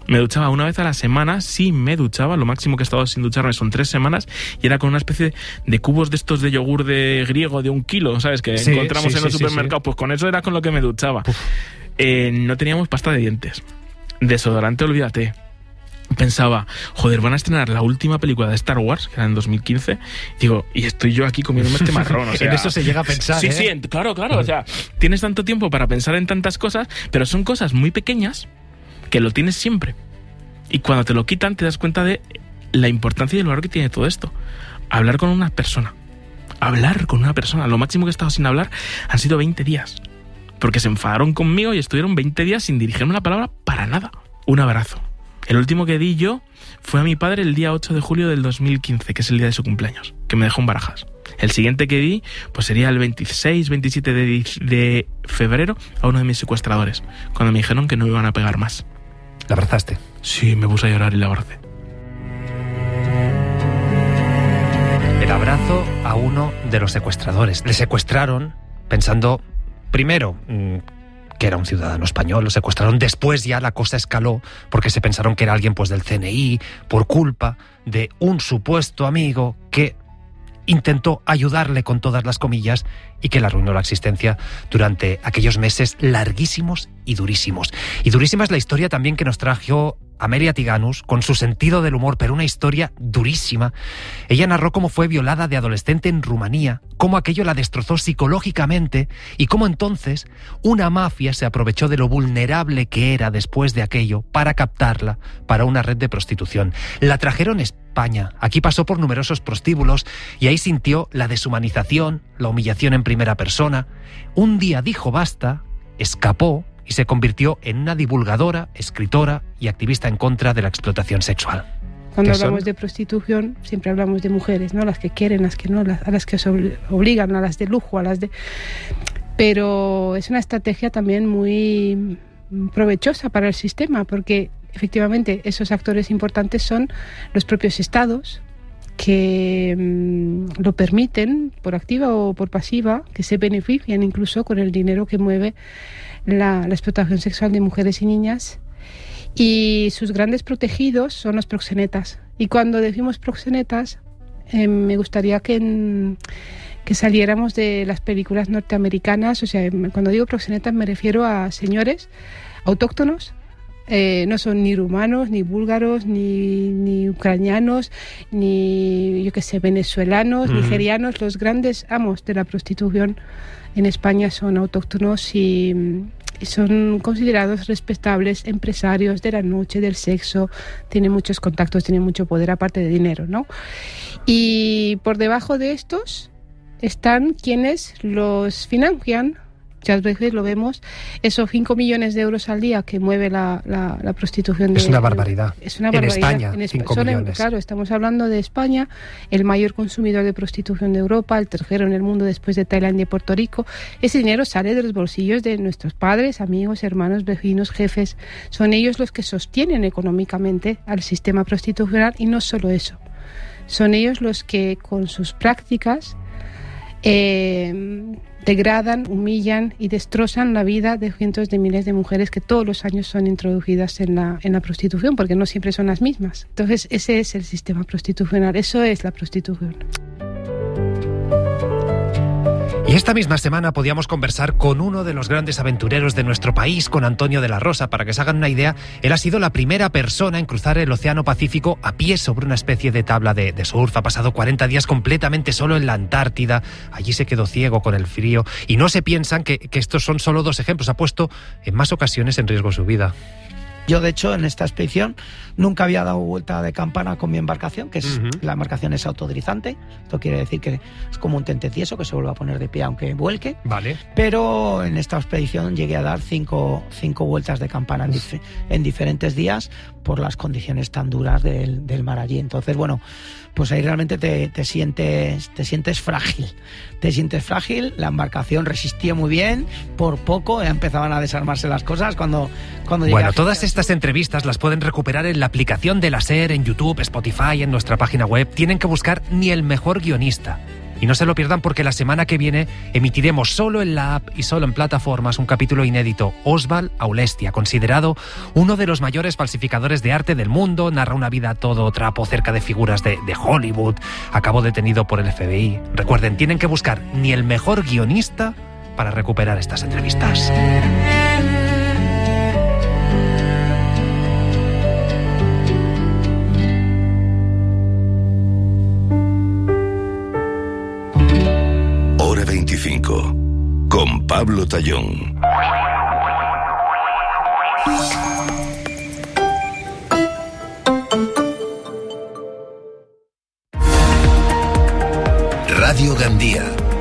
Speaker 13: Me duchaba una vez a la semana, sí me duchaba, lo máximo que he estado sin ducharme son tres semanas, y era con una especie de cubos de estos de yogur de griego de un kilo, ¿sabes? Que sí, encontramos sí, en los sí, supermercados, sí, sí. Pues con eso era con lo que me duchaba. Eh, no teníamos pasta de dientes, desodorante, olvídate. Pensaba, joder, van a estrenar la última película de Star Wars, que era en dos mil quince. Digo, y estoy yo aquí comiéndome este marrón. O sea,
Speaker 9: en eso se llega a pensar.
Speaker 13: Sí,
Speaker 9: ¿eh?
Speaker 13: sí, claro, claro. O sea, tienes tanto tiempo para pensar en tantas cosas, pero son cosas muy pequeñas que lo tienes siempre. Y cuando te lo quitan, te das cuenta de la importancia y el valor que tiene todo esto. Hablar con una persona. Hablar con una persona. Lo máximo que he estado sin hablar han sido veinte días. Porque se enfadaron conmigo y estuvieron veinte días sin dirigirme la palabra para nada. Un abrazo. El último que di yo fue a mi padre el día ocho de julio del dos mil quince, que es el día de su cumpleaños, que me dejó en Barajas. El siguiente que di pues sería el veintiséis, veintisiete de, de febrero a uno de mis secuestradores, cuando me dijeron que no me iban a pegar más.
Speaker 9: ¿La abrazaste?
Speaker 13: Sí, me puse a llorar y la abracé.
Speaker 9: El abrazo a uno de los secuestradores. Le secuestraron pensando, primero, que era un ciudadano español, lo secuestraron. Después ya la cosa escaló porque se pensaron que era alguien pues del C N I por culpa de un supuesto amigo que intentó ayudarle con todas las comillas y que le arruinó la existencia durante aquellos meses larguísimos y durísimos. Y durísima es la historia también que nos trajo Amelia Tiganus, con su sentido del humor, pero una historia durísima. Ella narró cómo fue violada de adolescente en Rumanía, cómo aquello la destrozó psicológicamente y cómo entonces una mafia se aprovechó de lo vulnerable que era después de aquello para captarla para una red de prostitución. La trajeron a España, aquí pasó por numerosos prostíbulos y ahí sintió la deshumanización, la humillación en primera persona. Un día dijo basta, escapó y se convirtió en una divulgadora, escritora y activista en contra de la explotación sexual.
Speaker 14: Cuando hablamos de prostitución, siempre hablamos de mujeres, ¿no? Las que quieren, las que no, las, a las que se obligan, a las de lujo, a las de... Pero es una estrategia también muy provechosa para el sistema, porque efectivamente esos actores importantes son los propios estados, que mmm, lo permiten por activa o por pasiva, que se benefician incluso con el dinero que mueve la, la explotación sexual de mujeres y niñas, y sus grandes protegidos son los proxenetas. Y cuando decimos proxenetas, eh, me gustaría que, en, que saliéramos de las películas norteamericanas. O sea, cuando digo proxenetas me refiero a señores autóctonos. Eh, no son ni rumanos, ni búlgaros, ni, ni ucranianos, ni, yo qué sé, venezolanos, uh-huh. nigerianos. Los grandes amos de la prostitución en España son autóctonos y, y son considerados respetables empresarios de la noche, del sexo. Tienen muchos contactos, tienen mucho poder, aparte de dinero, ¿no? Y por debajo de estos están quienes los financian. Muchas veces lo vemos, esos cinco millones de euros al día que mueve la, la, la prostitución. De,
Speaker 9: es una barbaridad.
Speaker 14: Es una barbaridad.
Speaker 9: En España,
Speaker 14: en
Speaker 9: cinco millones.
Speaker 14: Claro, estamos hablando de España, el mayor consumidor de prostitución de Europa, el tercero en el mundo después de Tailandia y Puerto Rico. Ese dinero sale de los bolsillos de nuestros padres, amigos, hermanos, vecinos, jefes. Son ellos los que sostienen económicamente al sistema prostitucional, y no solo eso. Son ellos los que con sus prácticas Eh, degradan, humillan y destrozan la vida de cientos de miles de mujeres que todos los años son introducidas en la, en la prostitución, porque no siempre son las mismas. Entonces ese es el sistema prostitucional, eso es la prostitución.
Speaker 9: Y esta misma semana podíamos conversar con uno de los grandes aventureros de nuestro país, con Antonio de la Rosa. Para que se hagan una idea, él ha sido la primera persona en cruzar el Océano Pacífico a pie sobre una especie de tabla de, de surf. Ha pasado cuarenta días completamente solo en la Antártida. Allí se quedó ciego con el frío. Y no se piensan que, que estos son solo dos ejemplos. Ha puesto en más ocasiones en riesgo su vida.
Speaker 15: Yo, de hecho, en esta expedición nunca había dado vuelta de campana con mi embarcación, que es, uh-huh. la embarcación es autodeslizante. Esto quiere decir que es como un tentecieso que se vuelve a poner de pie aunque vuelque.
Speaker 9: Vale.
Speaker 15: Pero en esta expedición llegué a dar cinco, cinco vueltas de campana en, dif- en diferentes días por las condiciones tan duras del, del mar allí. Entonces, bueno, pues ahí realmente te, te, sientes, te sientes frágil. Te sientes frágil, la embarcación resistía muy bien, por poco ya empezaban a desarmarse las cosas cuando, cuando
Speaker 9: Bueno, todas estas entrevistas las pueden recuperar en la aplicación de la SER, en YouTube, Spotify, en nuestra página web. Tienen que buscar Ni el mejor guionista. Y no se lo pierdan porque la semana que viene emitiremos solo en la app y solo en plataformas un capítulo inédito. Oswald Aulestia, considerado uno de los mayores falsificadores de arte del mundo, narra una vida a todo trapo cerca de figuras de, de Hollywood, acabó detenido por el F B I. Recuerden, tienen que buscar ni el mejor guionista para recuperar estas entrevistas.
Speaker 3: Hora veinticinco, con Pablo Tallón. Radio Gandía.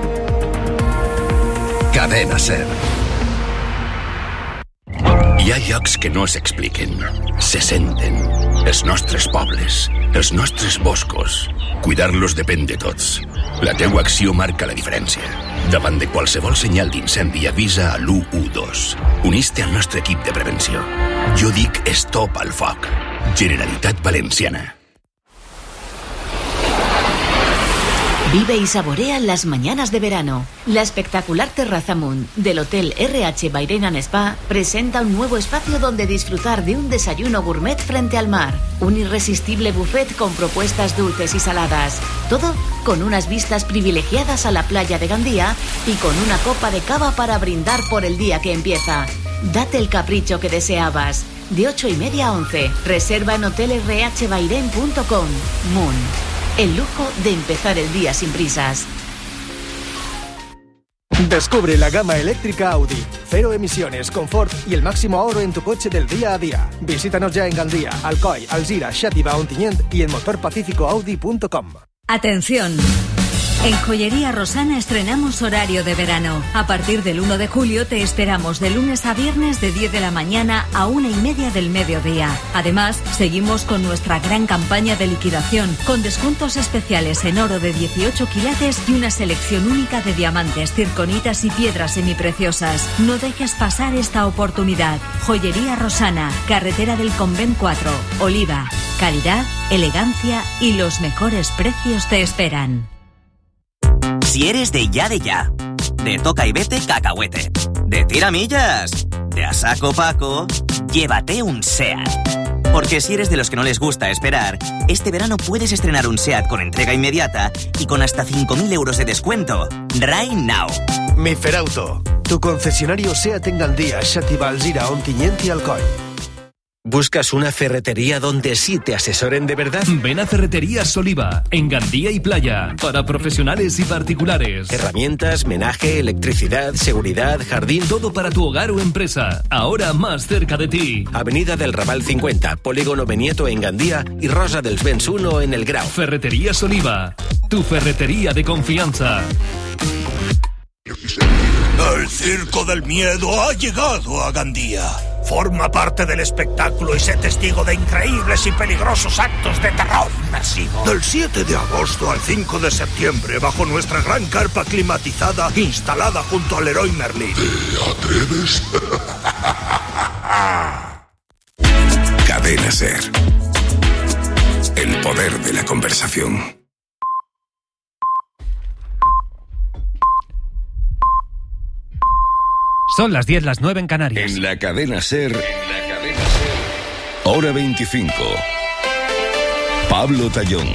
Speaker 3: Cadena Ser. Hi ha llocs que no s'expliquen, se senten. Els nostres pobles, els nostres boscos. Cuidar-los depèn de tots. La teua acció marca la diferència. Davant de qualsevol senyal d'incendi, avisa a l'u u dos. Uniste al nostre equip de prevenció. Jo dic stop al foc. Generalitat Valenciana.
Speaker 16: Vive y saborea las mañanas de verano. La espectacular Terraza Moon del Hotel R H Bahrein and Spa presenta un nuevo espacio donde disfrutar de un desayuno gourmet frente al mar. Un irresistible buffet con propuestas dulces y saladas. Todo con unas vistas privilegiadas a la playa de Gandía y con una copa de cava para brindar por el día que empieza. Date el capricho que deseabas. De ocho y media a once. Reserva en hotel r h bahrein punto com. Moon. El lujo de empezar el día sin prisas.
Speaker 17: Descubre la gama eléctrica Audi. Cero emisiones, confort y el máximo ahorro en tu coche del día a día. Visítanos ya en Gandía, Alcoy, Alzira, Xàtiva, Ontinyent y en motor pacífico audi punto com.
Speaker 18: Atención. En Joyería Rosana estrenamos horario de verano. A partir del uno de julio te esperamos de lunes a viernes de diez de la mañana a una y media del mediodía. Además, seguimos con nuestra gran campaña de liquidación, con descuentos especiales en oro de dieciocho quilates y una selección única de diamantes, circonitas y piedras semipreciosas. No dejes pasar esta oportunidad. Joyería Rosana, carretera del Convent cuatro, Oliva. Calidad, elegancia y los mejores precios te esperan.
Speaker 19: Si eres de ya de ya, de toca y vete cacahuete, de tiramillas, de a saco paco, llévate un SEAT. Porque si eres de los que no les gusta esperar, este verano puedes estrenar un SEAT con entrega inmediata y con hasta cinco mil euros de descuento. Right now.
Speaker 17: Miferauto, tu concesionario SEAT en Gandía, Xàtiva, Alzira, Ontinyent y Alcoy.
Speaker 20: ¿Buscas una ferretería donde sí te asesoren de verdad?
Speaker 21: Ven a Ferreterías Oliva, en Gandía y Playa, para profesionales y particulares.
Speaker 20: Herramientas, menaje, electricidad, seguridad, jardín...
Speaker 21: Todo para tu hogar o empresa, ahora más cerca de ti.
Speaker 20: Avenida del Raval cincuenta, Polígono Benieto en Gandía y Rosa dels Vents uno en El Grau.
Speaker 21: Ferreterías Oliva, tu ferretería de confianza.
Speaker 22: El Circo del Miedo ha llegado a Gandía. Forma parte del espectáculo y sé testigo de increíbles y peligrosos actos de terror inmersivo. Del siete de agosto al cinco de septiembre, bajo nuestra gran carpa climatizada instalada junto al Leroy Merlin.
Speaker 3: ¿Te atreves? Cadena Ser. El poder de la conversación.
Speaker 9: Son las diez, las nueve en Canarias.
Speaker 3: En la cadena Ser, en la cadena Ser, hora veinticinco. Pablo Tallón.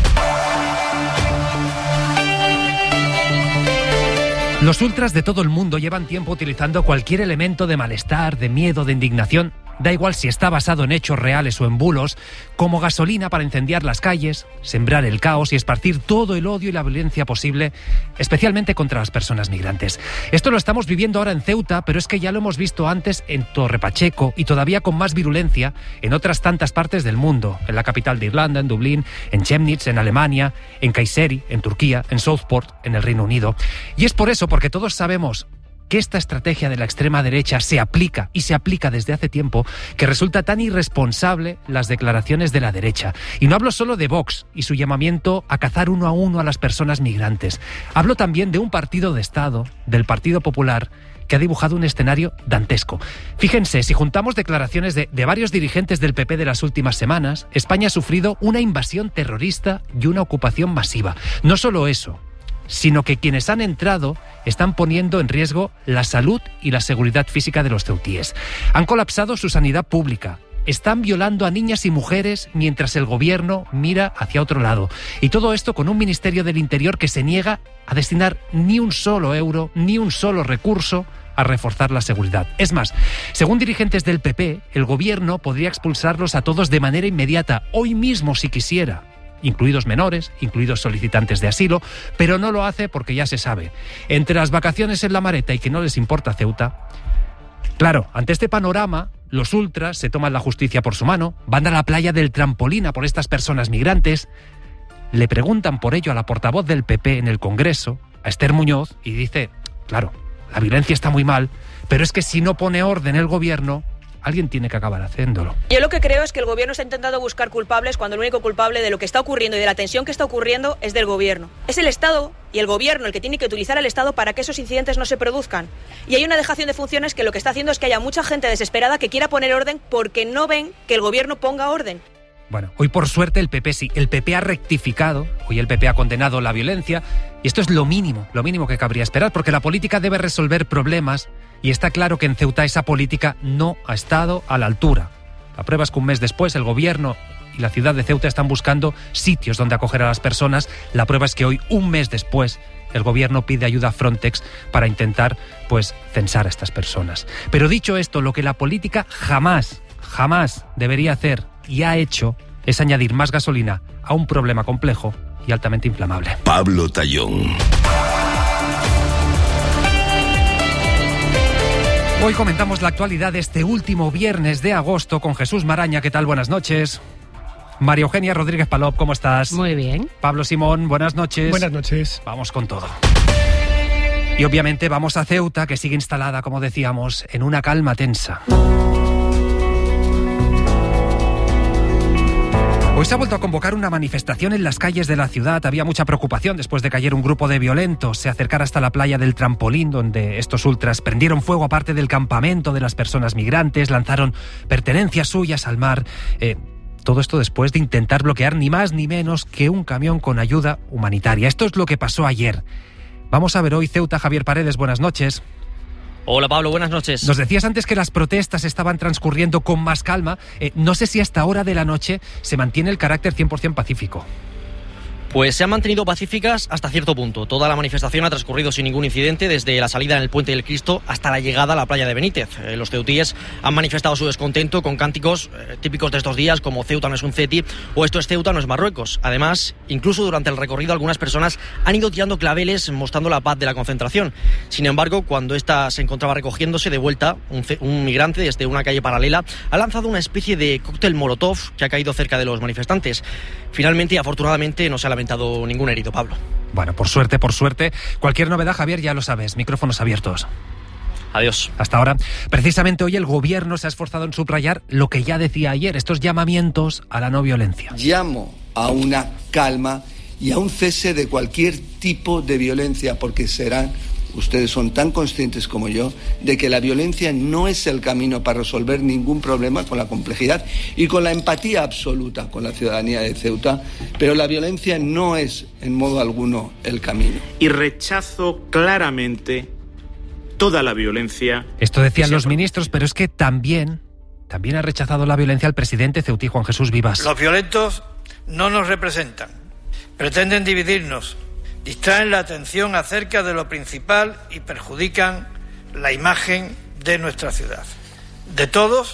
Speaker 9: Los ultras de todo el mundo llevan tiempo utilizando cualquier elemento de malestar, de miedo, de indignación, da igual si está basado en hechos reales o en bulos, como gasolina para incendiar las calles, sembrar el caos y esparcir todo el odio y la violencia posible, especialmente contra las personas migrantes. Esto lo estamos viviendo ahora en Ceuta, pero es que ya lo hemos visto antes en Torre Pacheco y todavía con más virulencia en otras tantas partes del mundo, en la capital de Irlanda, en Dublín, en Chemnitz, en Alemania, en Kayseri, en Turquía, en Southport, en el Reino Unido. Y es por eso, porque todos sabemos que esta estrategia de la extrema derecha se aplica, y se aplica desde hace tiempo, que resulta tan irresponsable las declaraciones de la derecha. Y no hablo solo de Vox y su llamamiento a cazar uno a uno a las personas migrantes. Hablo también de un partido de Estado, del Partido Popular, que ha dibujado un escenario dantesco. Fíjense, si juntamos declaraciones de, de varios dirigentes del P P de las últimas semanas, España ha sufrido una invasión terrorista y una ocupación masiva. No solo eso, sino que quienes han entrado están poniendo en riesgo la salud y la seguridad física de los ceutíes. Han colapsado su sanidad pública. Están violando a niñas y mujeres mientras el gobierno mira hacia otro lado. Y todo esto con un Ministerio del Interior que se niega a destinar ni un solo euro, ni un solo recurso a reforzar la seguridad. Es más, según dirigentes del P P, el gobierno podría expulsarlos a todos de manera inmediata, hoy mismo si quisiera, incluidos menores, incluidos solicitantes de asilo, pero no lo hace porque ya se sabe. Entre las vacaciones en la Mareta y que no les importa Ceuta. Claro, ante este panorama, los ultras se toman la justicia por su mano, van a la playa del Trampolín a por estas personas migrantes, le preguntan por ello a la portavoz del P P en el Congreso, a Esther Muñoz, y dice, claro, la violencia está muy mal, pero es que si no pone orden el gobierno, alguien tiene que acabar haciéndolo.
Speaker 1: Yo lo que creo es que el gobierno está intentando buscar culpables cuando el único culpable de lo que está ocurriendo y de la tensión que está ocurriendo es del gobierno. Es el Estado y el gobierno el que tiene que utilizar al Estado para que esos incidentes no se produzcan. Y hay una dejación de funciones que lo que está haciendo es que haya mucha gente desesperada que quiera poner orden porque no ven que el gobierno ponga orden.
Speaker 9: Bueno, hoy por suerte el P P sí, el P P ha rectificado, hoy el P P ha condenado la violencia y esto es lo mínimo, lo mínimo que cabría esperar porque la política debe resolver problemas y está claro que en Ceuta esa política no ha estado a la altura. La prueba es que un mes después el gobierno y la ciudad de Ceuta están buscando sitios donde acoger a las personas. La prueba es que hoy, un mes después, el gobierno pide ayuda a Frontex para intentar, pues, censar a estas personas. Pero dicho esto, lo que la política jamás, jamás debería hacer y ha hecho es añadir más gasolina a un problema complejo y altamente inflamable.
Speaker 3: Pablo Tallón.
Speaker 9: Hoy comentamos la actualidad de este último viernes de agosto con Jesús Maraña. ¿Qué tal? Buenas noches. María Eugenia Rodríguez Palop, ¿cómo estás?
Speaker 4: Muy bien.
Speaker 9: Pablo Simón, buenas noches.
Speaker 23: Buenas noches.
Speaker 9: Vamos con todo. Y obviamente vamos a Ceuta, que sigue instalada, como decíamos, en una calma tensa. Hoy se ha vuelto a convocar una manifestación en las calles de la ciudad. Había mucha preocupación después de que ayer un grupo de violentos se acercara hasta la playa del Trampolín, donde estos ultras prendieron fuego a parte del campamento de las personas migrantes, lanzaron pertenencias suyas al mar. Eh, todo esto después de intentar bloquear ni más ni menos que un camión con ayuda humanitaria. Esto es lo que pasó ayer. Vamos a ver hoy Ceuta. Javier Paredes, buenas noches.
Speaker 24: Hola Pablo, buenas noches.
Speaker 9: Nos decías antes que las protestas estaban transcurriendo con más calma. Eh, no sé si a esta hora de la noche se mantiene el carácter cien por ciento pacífico.
Speaker 24: Pues se han mantenido pacíficas hasta cierto punto. Toda la manifestación ha transcurrido sin ningún incidente desde la salida en el Puente del Cristo hasta la llegada a la playa de Benítez. Eh, los ceutíes han manifestado su descontento con cánticos eh, típicos de estos días como Ceuta no es un Ceti o esto es Ceuta no es Marruecos. Además, incluso durante el recorrido algunas personas han ido tirando claveles mostrando la paz de la concentración. Sin embargo, cuando esta se encontraba recogiéndose de vuelta, un, un migrante desde una calle paralela ha lanzado una especie de cóctel molotov que ha caído cerca de los manifestantes. Finalmente y afortunadamente no se ha lamentado ningún herido, Pablo.
Speaker 9: Bueno, por suerte, por suerte. Cualquier novedad, Javier, ya lo sabes. Micrófonos abiertos.
Speaker 24: Adiós.
Speaker 9: Hasta ahora. Precisamente hoy el gobierno se ha esforzado en subrayar lo que ya decía ayer, estos llamamientos a la no violencia.
Speaker 25: Llamo a una calma y a un cese de cualquier tipo de violencia, porque serán, ustedes son tan conscientes como yo, de que la violencia no es el camino para resolver ningún problema, con la complejidad y con la empatía absoluta con la ciudadanía de Ceuta, pero la violencia no es en modo alguno el camino.
Speaker 26: Y rechazo claramente toda la violencia.
Speaker 9: Esto decían los ministros, pero es que también, también ha rechazado la violencia el presidente ceutí Juan Jesús Vivas.
Speaker 27: Los violentos no nos representan, pretenden dividirnos, distraen la atención acerca de lo principal y perjudican la imagen de nuestra ciudad, de todos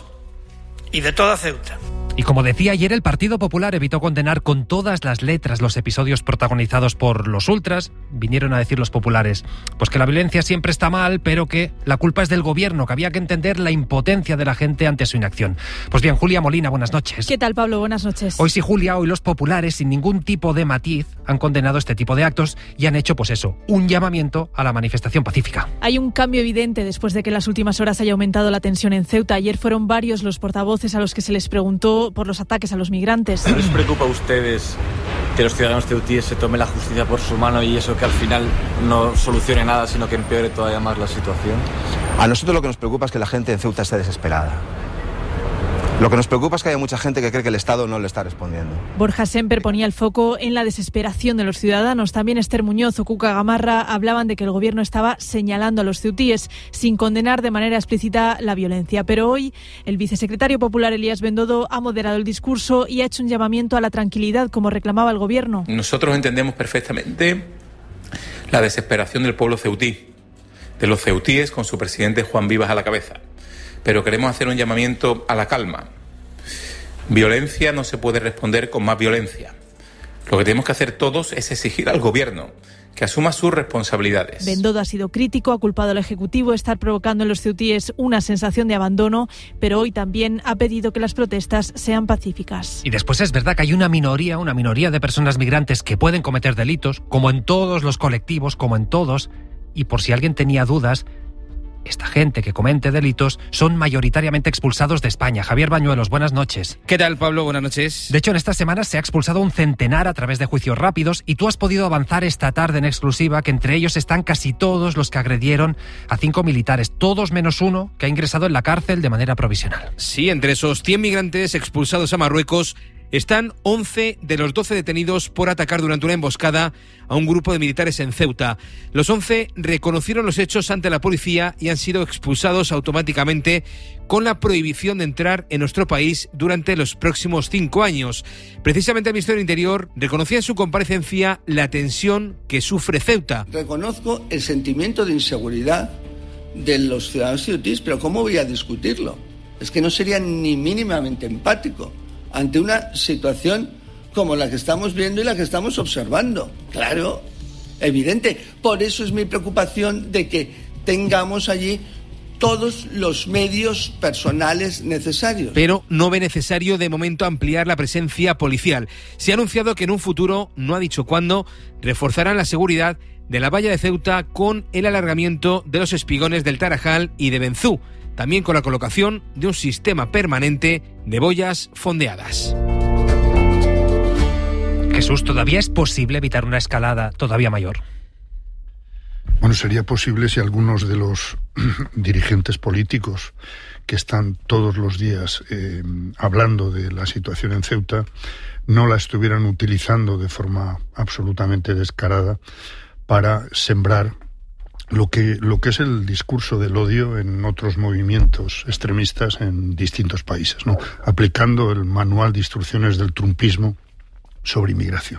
Speaker 27: y de toda Ceuta.
Speaker 9: Y como decía ayer, el Partido Popular evitó condenar con todas las letras los episodios protagonizados por los ultras. Vinieron a decir los populares, pues que la violencia siempre está mal, pero que la culpa es del gobierno, que había que entender la impotencia de la gente ante su inacción. Pues bien, Julia Molina, buenas noches.
Speaker 28: ¿Qué tal, Pablo? Buenas noches.
Speaker 9: Hoy sí, Julia, hoy los populares, sin ningún tipo de matiz, han condenado este tipo de actos y han hecho, pues eso, un llamamiento a la manifestación pacífica.
Speaker 28: Hay un cambio evidente después de que en las últimas horas haya aumentado la tensión en Ceuta. Ayer fueron varios los portavoces a los que se les preguntó por los ataques a los migrantes.
Speaker 29: ¿No les preocupa a ustedes que los ciudadanos ceutíes se tomen la justicia por su mano y eso que al final no solucione nada, sino que empeore todavía más la situación?
Speaker 30: A nosotros lo que nos preocupa es que la gente en Ceuta esté desesperada.
Speaker 2: Lo que nos preocupa es que haya mucha gente que cree que el Estado no le está respondiendo.
Speaker 28: Borja Semper ponía el foco en la desesperación de los ciudadanos. También Esther Muñoz o Cuca Gamarra hablaban de que el gobierno estaba señalando a los ceutíes sin condenar de manera explícita la violencia. Pero hoy el vicesecretario popular Elías Bendodo ha moderado el discurso y ha hecho un llamamiento a la tranquilidad, como reclamaba el gobierno.
Speaker 4: Nosotros entendemos perfectamente la desesperación del pueblo ceutí, de los ceutíes con su presidente Juan Vivas a la cabeza. Pero queremos hacer un llamamiento a la calma. Violencia no se puede responder con más violencia. Lo que tenemos que hacer todos es exigir al gobierno que asuma sus responsabilidades.
Speaker 28: Bendodo ha sido crítico, ha culpado al Ejecutivo de estar provocando en los ceutíes una sensación de abandono, pero hoy también ha pedido que las protestas sean pacíficas.
Speaker 9: Y después es verdad que hay una minoría, una minoría de personas migrantes que pueden cometer delitos, como en todos los colectivos, como en todos, y por si alguien tenía dudas, esta gente que comete delitos son mayoritariamente expulsados de España. Javier Bañuelos, buenas noches.
Speaker 5: ¿Qué tal, Pablo? Buenas noches.
Speaker 9: De hecho, en esta semana se ha expulsado un centenar a través de juicios rápidos y tú has podido avanzar esta tarde en exclusiva que entre ellos están casi todos los que agredieron a cinco militares, todos menos uno que ha ingresado en la cárcel de manera provisional.
Speaker 5: Sí, entre esos cien migrantes expulsados a Marruecos están once de los doce detenidos por atacar durante una emboscada a un grupo de militares en Ceuta. Los once reconocieron los hechos ante la policía y han sido expulsados automáticamente con la prohibición de entrar en nuestro país durante los próximos cinco años. Precisamente el Ministerio del Interior reconocía en su comparecencia la tensión que sufre Ceuta.
Speaker 25: Reconozco el sentimiento de inseguridad de los ciudadanos ceutíes, pero ¿cómo voy a discutirlo? Es que no sería ni mínimamente empático ante una situación como la que estamos viendo y la que estamos observando. Claro, evidente. Por eso es mi preocupación de que tengamos allí todos los medios personales necesarios.
Speaker 5: Pero no ve necesario de momento ampliar la presencia policial. Se ha anunciado que en un futuro, no ha dicho cuándo, reforzarán la seguridad de la valla de Ceuta con el alargamiento de los espigones del Tarajal y de Benzú, también con la colocación de un sistema permanente de boyas fondeadas.
Speaker 9: Jesús, ¿todavía es posible evitar una escalada todavía mayor?
Speaker 6: Bueno, sería posible si algunos de los dirigentes políticos que están todos los días eh, hablando de la situación en Ceuta no la estuvieran utilizando de forma absolutamente descarada para sembrar lo que, lo que es el discurso del odio en otros movimientos extremistas en distintos países, ¿no? Aplicando el manual de instrucciones del trumpismo sobre inmigración.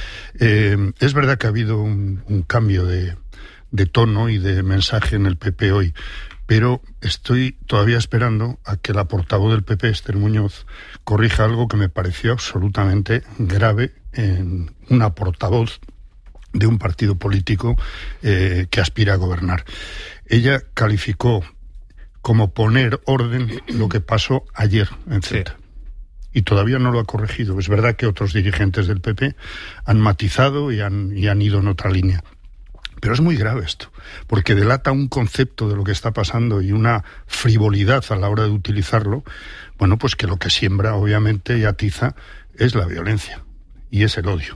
Speaker 6: Eh, es verdad que ha habido un, un cambio de, de tono y de mensaje en el P P hoy, pero estoy todavía esperando a que la portavoz del P P, Esther Muñoz, corrija algo que me pareció absolutamente grave en una portavoz de un partido político eh, que aspira a gobernar. Ella calificó como poner orden lo que pasó ayer en Ceuta. Sí. Y todavía no lo ha corregido. Es verdad que otros dirigentes del P P han matizado y han, y han ido en otra línea. Pero es muy grave esto, porque delata un concepto de lo que está pasando y una frivolidad a la hora de utilizarlo, bueno, pues que lo que siembra, obviamente, y atiza es la violencia y es el odio.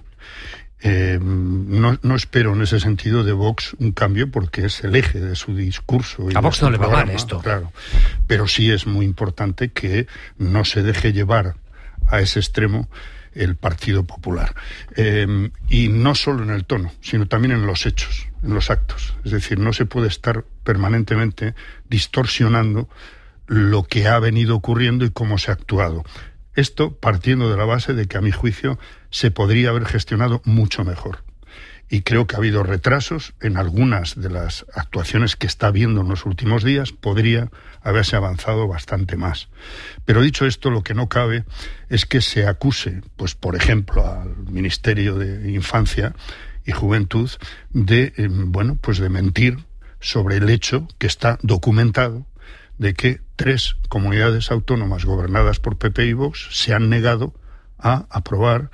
Speaker 6: Eh, no, no espero en ese sentido de Vox un cambio porque es el eje de su discurso. Y
Speaker 9: a Vox no le va mal esto.
Speaker 6: Claro, pero sí es muy importante que no se deje llevar a ese extremo el Partido Popular. Eh, y no solo en el tono, sino también en los hechos, en los actos. Es decir, no se puede estar permanentemente distorsionando lo que ha venido ocurriendo y cómo se ha actuado. Esto partiendo de la base de que, a mi juicio, se podría haber gestionado mucho mejor. Y creo que ha habido retrasos en algunas de las actuaciones que está habiendo en los últimos días. Podría haberse avanzado bastante más. Pero dicho esto, lo que no cabe es que se acuse, pues por ejemplo, al Ministerio de Infancia y Juventud de, eh, bueno, pues de mentir sobre el hecho que está documentado de que tres comunidades autónomas gobernadas por P P y Vox se han negado a aprobar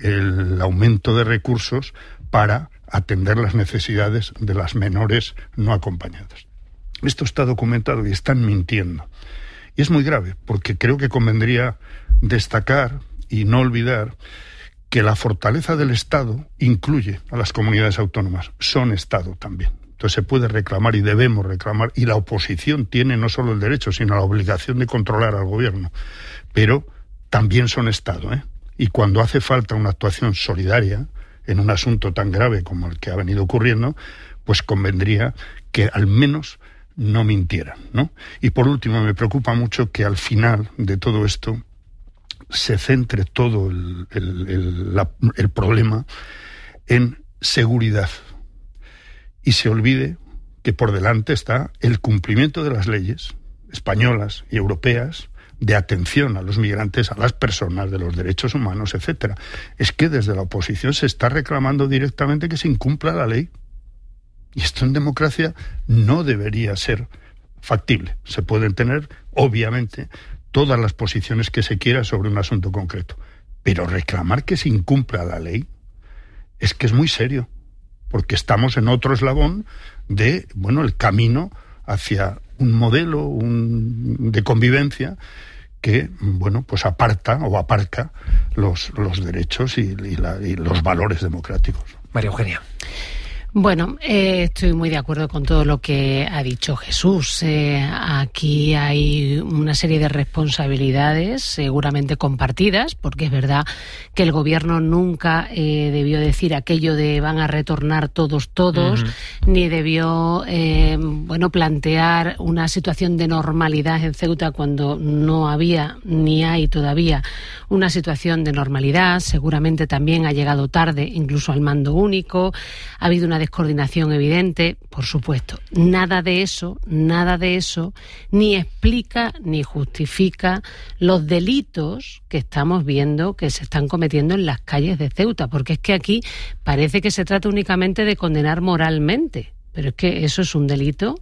Speaker 6: el aumento de recursos para atender las necesidades de las menores no acompañadas. Esto está documentado y están mintiendo. Y es muy grave, porque creo que convendría destacar y no olvidar que la fortaleza del Estado incluye a las comunidades autónomas. Son Estado también. Entonces se puede reclamar y debemos reclamar, y la oposición tiene no solo el derecho, sino la obligación de controlar al gobierno. Pero también son Estado, ¿eh? Y cuando hace falta una actuación solidaria en un asunto tan grave como el que ha venido ocurriendo, pues convendría que al menos no mintieran, ¿no? Y por último, me preocupa mucho que al final de todo esto se centre todo el, el, el, la, el problema en seguridad y se olvide que por delante está el cumplimiento de las leyes españolas y europeas de atención a los migrantes, a las personas, de los derechos humanos, etcétera. Es que desde la oposición se está reclamando directamente que se incumpla la ley. Y esto en democracia no debería ser factible. Se pueden tener, obviamente, todas las posiciones que se quiera sobre un asunto concreto. Pero reclamar que se incumpla la ley es que es muy serio, porque estamos en otro eslabón de, bueno, el camino hacia un modelo un, de convivencia que, bueno, pues aparta o aparca los, los derechos y, y, la, y los valores democráticos.
Speaker 9: María Eugenia.
Speaker 7: Bueno, eh, estoy muy de acuerdo con todo lo que ha dicho Jesús. Eh, aquí hay una serie de responsabilidades seguramente compartidas, porque es verdad que el gobierno nunca eh, debió decir aquello de van a retornar todos, todos, uh-huh. ni debió eh, bueno, plantear una situación de normalidad en Ceuta cuando no había ni hay todavía una situación de normalidad. Seguramente también ha llegado tarde incluso al mando único. Ha habido una descoordinación evidente, por supuesto. Nada de eso, nada de eso, ni explica ni justifica los delitos que estamos viendo que se están cometiendo en las calles de Ceuta, porque es que aquí parece que se trata únicamente de condenar moralmente. Pero es que eso es un delito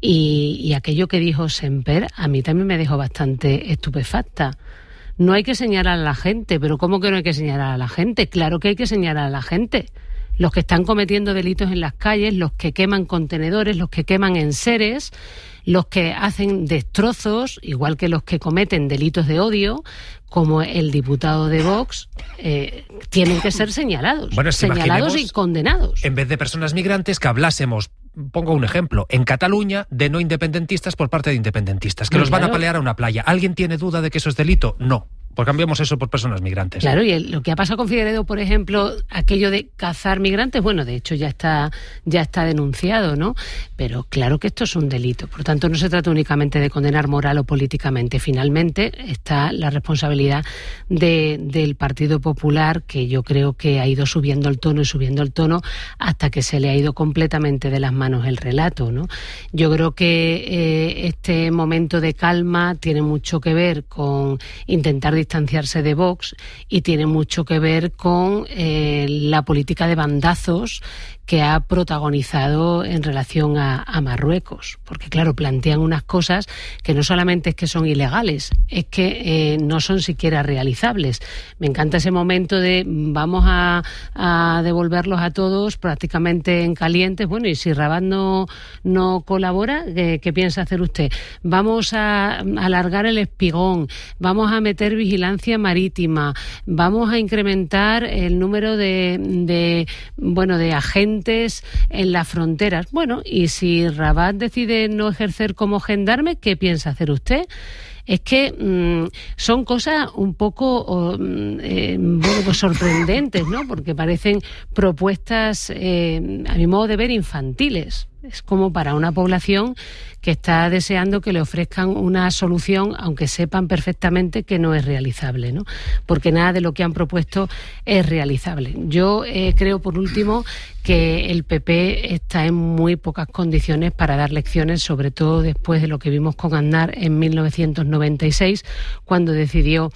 Speaker 7: y, y aquello que dijo Semper a mí también me dejó bastante estupefacta. No hay que señalar a la gente, pero ¿cómo que no hay que señalar a la gente? Claro que hay que señalar a la gente. Los que están cometiendo delitos en las calles, los que queman contenedores, los que queman enseres, los que hacen destrozos, igual que los que cometen delitos de odio, como el diputado de Vox, eh, tienen que ser señalados, bueno, señalados y condenados.
Speaker 9: En vez de personas migrantes, que hablásemos, pongo un ejemplo, en Cataluña, de no independentistas por parte de independentistas, que sí, los van claro. a palear a una playa. ¿Alguien tiene duda de que eso es delito? No. Pues cambiamos eso por personas migrantes.
Speaker 7: Claro, y el, lo que ha pasado con Figueredo, por ejemplo, aquello de cazar migrantes, bueno, de hecho ya está ya está denunciado, ¿no? Pero claro que esto es un delito. Por tanto, no se trata únicamente de condenar moral o políticamente. Finalmente está la responsabilidad de, del Partido Popular, que yo creo que ha ido subiendo el tono y subiendo el tono hasta que se le ha ido completamente de las manos el relato, ¿no? Yo creo que eh, este momento de calma tiene mucho que ver con intentar distanciarse de Vox y tiene mucho que ver con eh, la política de bandazos que ha protagonizado en relación a, a Marruecos. Porque, claro, plantean unas cosas que no solamente es que son ilegales, es que eh, no son siquiera realizables. Me encanta ese momento de vamos a, a devolverlos a todos prácticamente en calientes. Bueno, y si Rabat no, no colabora, ¿qué, qué piensa hacer usted? Vamos a alargar el espigón, vamos a meter vigilancia marítima, vamos a incrementar el número de, de bueno, de agentes en las fronteras. Bueno, y si Rabat decide no ejercer como gendarme, ¿qué piensa hacer usted? Es que mmm, son cosas un poco eh, bueno, pues sorprendentes, ¿no? Porque parecen propuestas, eh, a mi modo de ver, infantiles. Es como para una población que está deseando que le ofrezcan una solución, aunque sepan perfectamente que no es realizable, ¿no? Porque nada de lo que han propuesto es realizable. Yo eh, creo, por último, que el P P está en muy pocas condiciones para dar lecciones, sobre todo después de lo que vimos con Aznar en mil novecientos noventa y seis, cuando decidió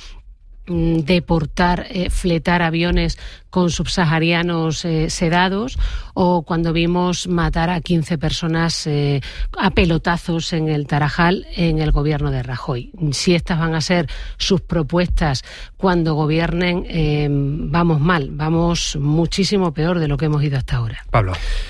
Speaker 7: deportar, eh, fletar aviones con subsaharianos eh, sedados, o cuando vimos matar a quince personas eh, a pelotazos en el Tarajal en el gobierno de Rajoy. Si estas van a ser sus propuestas cuando gobiernen, eh, vamos mal, vamos muchísimo peor de lo que hemos ido hasta ahora.
Speaker 9: Pablo.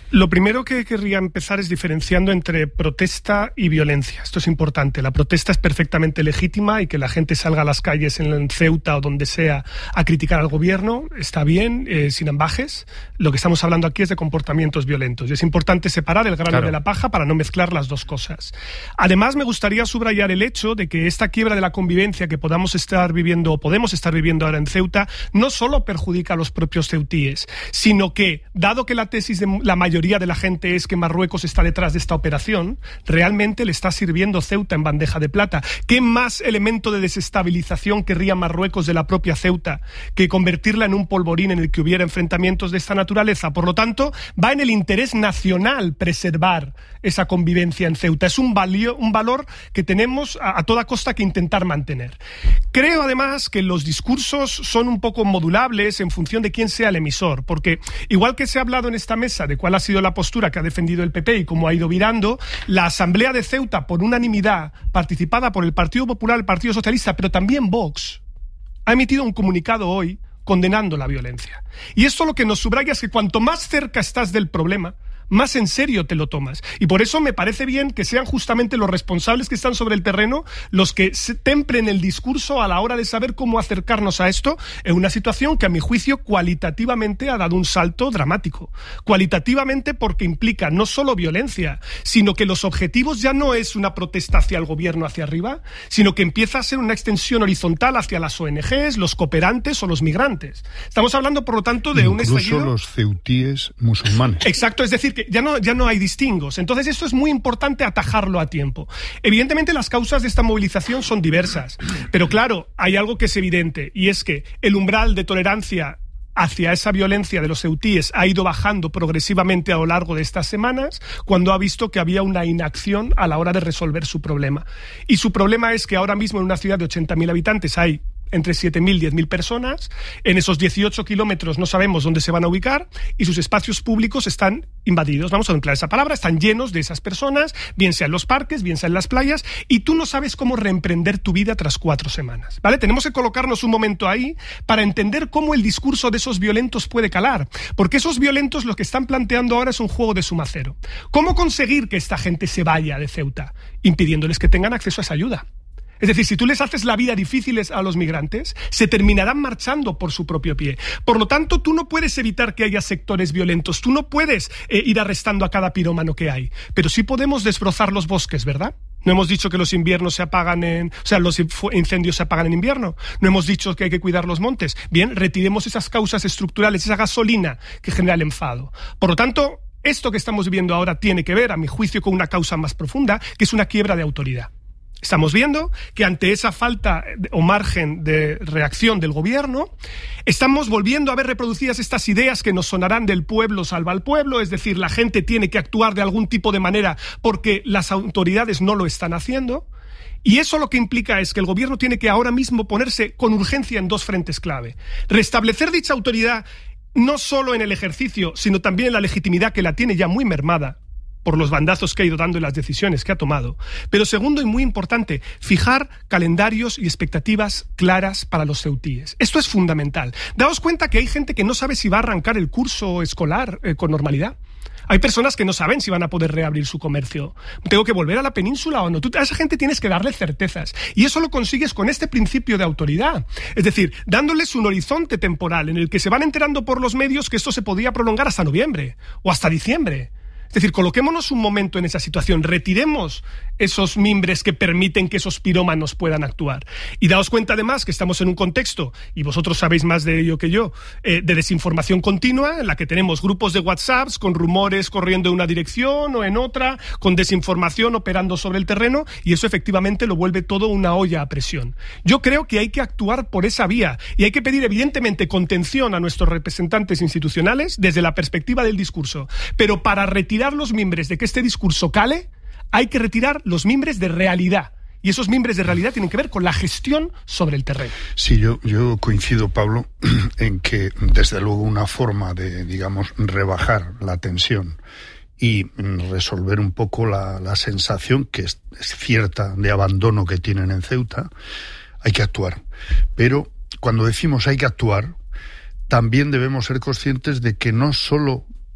Speaker 8: Lo primero que querría empezar es diferenciando entre protesta y violencia. Esto es importante. La protesta es perfectamente legítima y que la gente salga a las calles en Ceuta o donde sea a criticar al gobierno está bien, eh, sin ambajes. Lo que estamos hablando aquí es de comportamientos violentos y es importante separar el grano claro. de la paja para no mezclar las dos cosas. Además, me gustaría subrayar el hecho de que esta quiebra de la convivencia que podamos estar viviendo o podemos estar viviendo ahora en Ceuta no solo perjudica a los propios ceutíes, sino que, dado que la tesis de la mayoría de la gente es que Marruecos está detrás de esta operación, realmente le está sirviendo Ceuta en bandeja de plata. ¿Qué más elemento de desestabilización querría Marruecos de la propia Ceuta que convertirla en un polvorín en el que hubiera enfrentamientos de esta naturaleza? Por lo tanto, va en el interés nacional preservar esa convivencia en Ceuta. Es un, valio, un valor que tenemos a, a toda costa que intentar mantener. Creo, además, que los discursos son un poco modulables en función de quién sea el emisor, porque igual que se ha hablado en esta mesa de cuál ha sido la postura que ha defendido el P P y cómo ha ido virando, la Asamblea de Ceuta, por unanimidad, participada por el Partido Popular, el Partido Socialista, pero también Vox, ha emitido un comunicado hoy condenando la violencia. Y esto lo que nos subraya es que cuanto más cerca estás del problema, más en serio te lo tomas. Y por eso me parece bien que sean justamente los responsables que están sobre el terreno los que se tempren el discurso a la hora de saber cómo acercarnos a esto en una situación que, a mi juicio, cualitativamente ha dado un salto dramático. Cualitativamente porque implica no solo violencia, sino que los objetivos ya no es una protesta hacia el gobierno, hacia arriba, sino que empieza a ser una extensión horizontal hacia las O N Ges, los cooperantes o los migrantes. Estamos hablando, por lo tanto, de
Speaker 6: Incluso
Speaker 8: un estallido...
Speaker 6: Incluso los ceutíes musulmanes.
Speaker 8: Exacto, es decir, que ya no, ya no hay distingos. Entonces esto es muy importante atajarlo a tiempo. Evidentemente las causas de esta movilización son diversas, pero claro, hay algo que es evidente y es que el umbral de tolerancia hacia esa violencia de los ceutíes ha ido bajando progresivamente a lo largo de estas semanas cuando ha visto que había una inacción a la hora de resolver su problema. Y su problema es que ahora mismo en una ciudad de ochenta mil habitantes hay entre siete mil y diez mil personas, en esos dieciocho kilómetros no sabemos dónde se van a ubicar y sus espacios públicos están invadidos, vamos a emplear esa palabra, están llenos de esas personas, bien sea en los parques, bien sea en las playas, y tú no sabes cómo reemprender tu vida tras cuatro semanas, ¿vale? Tenemos que colocarnos un momento ahí para entender cómo el discurso de esos violentos puede calar, porque esos violentos lo que están planteando ahora es un juego de suma cero. ¿Cómo conseguir que esta gente se vaya de Ceuta? Impidiéndoles que tengan acceso a esa ayuda. Es decir, si tú les haces la vida difícil a los migrantes, se terminarán marchando por su propio pie. Por lo tanto, tú no puedes evitar que haya sectores violentos, tú no puedes eh, ir arrestando a cada pirómano que hay, pero sí podemos desbrozar los bosques, ¿verdad? No hemos dicho que los inviernos se apagan en... O sea, los incendios se apagan en invierno. No hemos dicho que hay que cuidar los montes. Bien, retiremos esas causas estructurales, esa gasolina que genera el enfado. Por lo tanto, esto que estamos viviendo ahora tiene que ver, a mi juicio, con una causa más profunda, que es una quiebra de autoridad. Estamos viendo que ante esa falta o margen de reacción del gobierno, estamos volviendo a ver reproducidas estas ideas que nos sonarán del pueblo salva al pueblo, es decir, la gente tiene que actuar de algún tipo de manera porque las autoridades no lo están haciendo. Y eso lo que implica es que el gobierno tiene que ahora mismo ponerse con urgencia en dos frentes clave. Restablecer dicha autoridad no solo en el ejercicio, sino también en la legitimidad que la tiene ya muy mermada por los bandazos que ha ido dando y las decisiones que ha tomado. Pero segundo y muy importante, fijar calendarios y expectativas claras para los ceutíes. Esto es fundamental. Daos cuenta que hay gente que no sabe si va a arrancar el curso escolar eh, con normalidad. Hay personas que no saben si van a poder reabrir su comercio. ¿Tengo que volver a la península o no? Tú, a esa gente tienes que darle certezas. Y eso lo consigues con este principio de autoridad. Es decir, dándoles un horizonte temporal en el que se van enterando por los medios que esto se podía prolongar hasta noviembre o hasta diciembre. Es decir, coloquémonos un momento en esa situación, retiremos esos mimbres que permiten que esos pirómanos puedan actuar. Y daos cuenta además que estamos en un contexto, y vosotros sabéis más de ello que yo, eh, de desinformación continua, en la que tenemos grupos de WhatsApps con rumores corriendo en una dirección o en otra, con desinformación operando sobre el terreno, y eso efectivamente lo vuelve todo una olla a presión. Yo creo que hay que actuar por esa vía, y hay que pedir evidentemente contención a nuestros representantes institucionales desde la perspectiva del discurso, pero para retirar los mimbres de que este discurso cale, hay que retirar los mimbres de realidad. Y esos mimbres de realidad tienen que ver con la gestión sobre el terreno.
Speaker 6: Sí, yo, yo coincido, Pablo, en que desde luego una forma de, digamos, rebajar la tensión y resolver un poco la, la sensación que es, es cierta de abandono que tienen en Ceuta, hay que actuar. Pero cuando decimos hay que actuar, también debemos ser conscientes de que no solo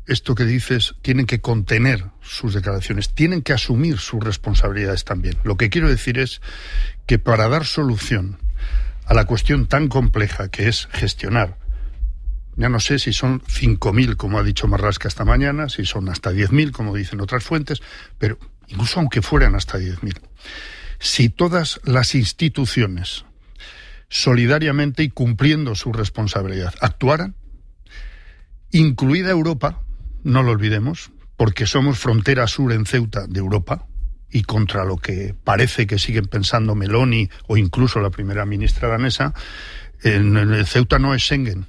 Speaker 6: esto que dices, tienen que contener sus declaraciones, tienen que asumir sus responsabilidades también. Lo que quiero decir es que para dar solución a la cuestión tan compleja que es gestionar, ya no sé si son cinco mil, como ha dicho Marlaska esta mañana, si son hasta diez mil, como dicen otras fuentes, pero incluso aunque fueran hasta diez mil, si todas las instituciones solidariamente y cumpliendo su responsabilidad actuaran, incluida Europa, no lo olvidemos, porque somos frontera sur en Ceuta de Europa, y contra lo que parece que siguen pensando Meloni o incluso la primera ministra danesa, en el Ceuta no es Schengen,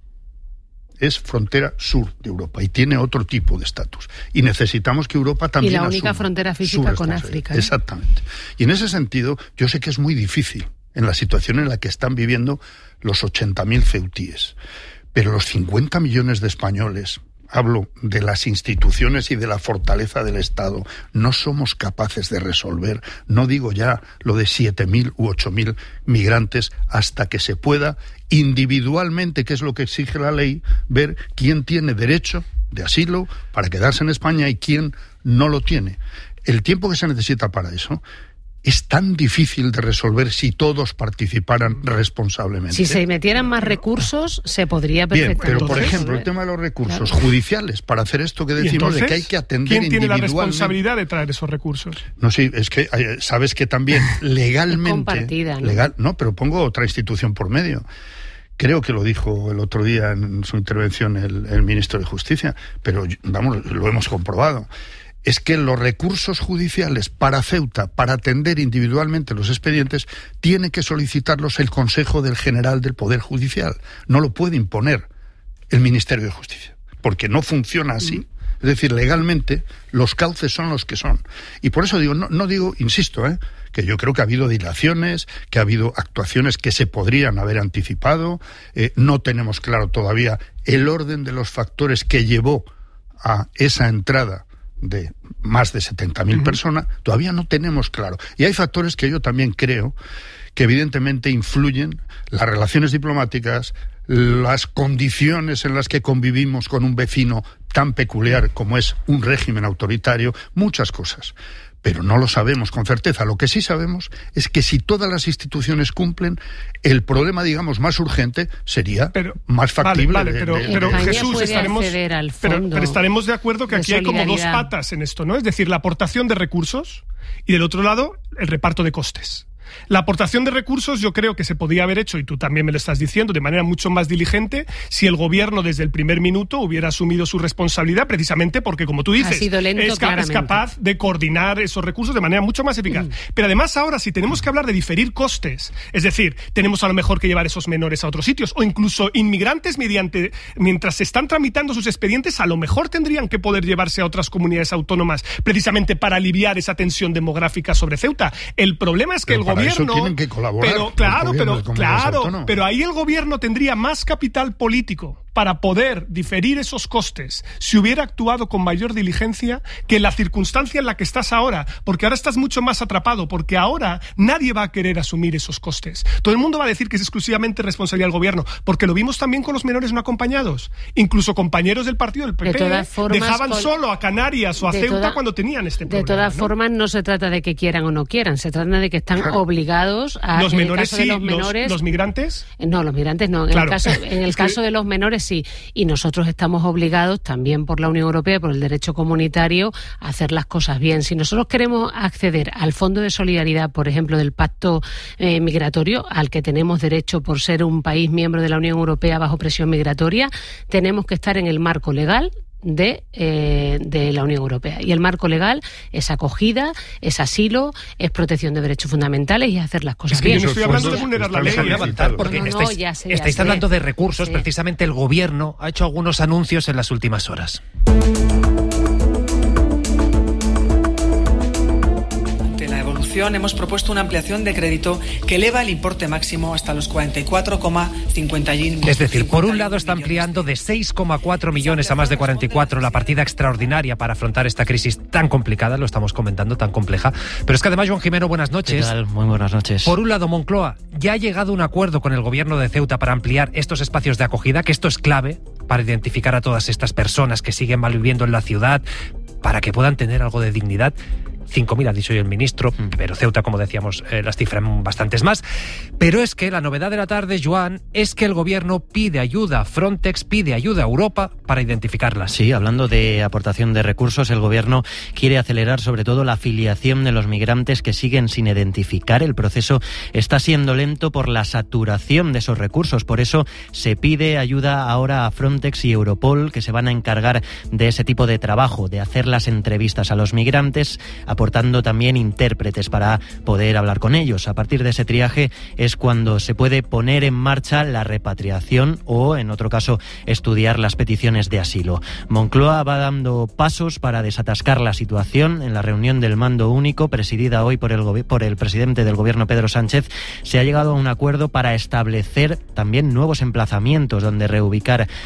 Speaker 6: es frontera sur de Europa y tiene otro tipo de estatus. Y necesitamos que Europa también
Speaker 7: asuma. Y la única
Speaker 6: asuma
Speaker 7: frontera física con África, ¿eh?
Speaker 6: Exactamente. Y en ese sentido, yo sé que es muy difícil en la situación en la que están viviendo los ochenta mil ceutíes. Pero los cincuenta millones de españoles, hablo de las instituciones y de la fortaleza del Estado, no somos capaces de resolver, no digo ya lo de siete mil u ocho mil migrantes, hasta que se pueda individualmente, que es lo que exige la ley, ver quién tiene derecho de asilo para quedarse en España y quién no lo tiene. El tiempo que se necesita para eso es tan difícil de resolver si todos participaran responsablemente.
Speaker 7: Si se metieran más recursos, se podría perfectamente.
Speaker 6: Bien, pero por ejemplo, el tema de los recursos claro. judiciales, para hacer esto que decimos de que hay que atender
Speaker 8: ¿quién tiene
Speaker 6: individualmente?
Speaker 8: la responsabilidad de traer esos recursos?
Speaker 6: No, sí, es que sabes que también legalmente...
Speaker 7: Es compartida, ¿no?
Speaker 6: Legal, no, pero pongo otra institución por medio. Creo que lo dijo el otro día en su intervención el, el ministro de Justicia, pero vamos, lo hemos comprobado. Es que los recursos judiciales para Ceuta, para atender individualmente los expedientes, tiene que solicitarlos el Consejo del General del Poder Judicial. No lo puede imponer el Ministerio de Justicia, porque no funciona así. Es decir, legalmente los cauces son los que son. Y por eso digo, no, no digo, insisto, ¿eh? que yo creo que ha habido dilaciones, que ha habido actuaciones que se podrían haber anticipado. Eh, no tenemos claro todavía el orden de los factores que llevó a esa entrada de más de setenta mil uh-huh. personas, todavía no tenemos claro. Y hay factores que yo también creo que evidentemente influyen, las relaciones diplomáticas, las condiciones en las que convivimos con un vecino tan peculiar como es un régimen autoritario, muchas cosas. Pero no lo sabemos con certeza. Lo que sí sabemos es que si todas las instituciones cumplen, el problema, digamos, más urgente sería pero, más factible.
Speaker 8: Vale, vale,
Speaker 6: de,
Speaker 8: pero,
Speaker 6: de,
Speaker 8: pero
Speaker 6: de,
Speaker 8: Jesús, estaremos, pero, pero estaremos de acuerdo que
Speaker 7: de
Speaker 8: aquí hay como dos patas en esto, ¿no? Es decir, la aportación de recursos y del otro lado, el reparto de costes. La aportación de recursos yo creo que se podía haber hecho, y tú también me lo estás diciendo, de manera mucho más diligente si el gobierno desde el primer minuto hubiera asumido su responsabilidad, precisamente porque, como tú dices,
Speaker 7: lento,
Speaker 8: es, ca- es capaz de coordinar esos recursos de manera mucho más eficaz. Mm. Pero además ahora, si tenemos que hablar de diferir costes, es decir, tenemos a lo mejor que llevar esos menores a otros sitios, o incluso inmigrantes mediante mientras se están tramitando sus expedientes, a lo mejor tendrían que poder llevarse a otras comunidades autónomas, precisamente para aliviar esa tensión demográfica sobre Ceuta. El problema es que
Speaker 6: pero
Speaker 8: el gobierno
Speaker 6: eso tienen que colaborar.
Speaker 8: Pero claro, pero claro, pero ahí el gobierno tendría más capital político para poder diferir esos costes si hubiera actuado con mayor diligencia que en la circunstancia en la que estás ahora, porque ahora estás mucho más atrapado, porque ahora nadie va a querer asumir esos costes. Todo el mundo va a decir que es exclusivamente responsabilidad del gobierno, porque lo vimos también con los menores no acompañados. Incluso compañeros del partido del P P
Speaker 7: de formas,
Speaker 8: dejaban
Speaker 7: con...
Speaker 8: solo a Canarias o a Ceuta
Speaker 7: toda...
Speaker 8: cuando tenían este problema.
Speaker 7: De todas
Speaker 8: ¿no?
Speaker 7: formas, no se trata de que quieran o no quieran, se trata de que están claro. obligados a...
Speaker 8: Los menores
Speaker 7: sí,
Speaker 8: los,
Speaker 7: menores,
Speaker 8: los migrantes.
Speaker 7: No, los migrantes no. En
Speaker 8: claro.
Speaker 7: el caso, en el caso de los menores sí. Y nosotros Nosotros estamos obligados también por la Unión Europea, por el derecho comunitario, a hacer las cosas bien. Si nosotros queremos acceder al Fondo de Solidaridad, por ejemplo, del Pacto eh, Migratorio, al que tenemos derecho por ser un país miembro de la Unión Europea bajo presión migratoria, tenemos que estar en el marco legal de, eh, de la Unión Europea. Y el marco legal es acogida, es asilo, es protección de derechos fundamentales y es hacer las cosas
Speaker 8: es que
Speaker 7: bien.
Speaker 8: Yo no estoy hablando de vulnerar la ley.
Speaker 9: Porque
Speaker 7: no, no,
Speaker 9: estáis,
Speaker 7: ya sé, ya
Speaker 9: estáis
Speaker 7: sé.
Speaker 9: hablando de recursos.
Speaker 7: Sí.
Speaker 9: Precisamente el gobierno ha hecho algunos anuncios en las últimas horas.
Speaker 10: Hemos propuesto una ampliación de crédito que eleva el importe máximo hasta los cuarenta y cuatro coma cincuenta y uno millones.
Speaker 9: Es decir, por un lado está ampliando de seis coma cuatro millones a más de cuarenta y cuatro la partida extraordinaria para afrontar esta crisis tan complicada, lo estamos comentando, tan compleja. Pero es que además, Joan Jimeno, buenas noches.
Speaker 24: ¿Qué tal? Muy buenas noches.
Speaker 9: Por un lado, Moncloa ya ha llegado a un acuerdo con el gobierno de Ceuta para ampliar estos espacios de acogida, que esto es clave para identificar a todas estas personas que siguen malviviendo en la ciudad, para que puedan tener algo de dignidad. cinco mil ha dicho hoy el ministro, pero Ceuta, como decíamos, eh, las cifran bastantes más. Pero es que la novedad de la tarde, Joan, es que el gobierno pide ayuda, Frontex pide ayuda a Europa para identificarlas.
Speaker 11: Sí, hablando de aportación de recursos, el gobierno quiere acelerar sobre todo la afiliación de los migrantes que siguen sin identificar. El proceso está siendo lento por la saturación de esos recursos. Por eso se pide ayuda ahora a Frontex y Europol, que se van a encargar de ese tipo de trabajo, de hacer las entrevistas a los migrantes, aportando también intérpretes para poder hablar con ellos. A partir de ese triaje es cuando se puede poner en marcha la repatriación o, en otro caso, estudiar las peticiones de asilo. Moncloa va dando pasos para desatascar la situación. En la reunión del Mando Único, presidida hoy por el, go- por el presidente del Gobierno, Pedro Sánchez, se ha llegado a un acuerdo para establecer también nuevos emplazamientos donde reubicar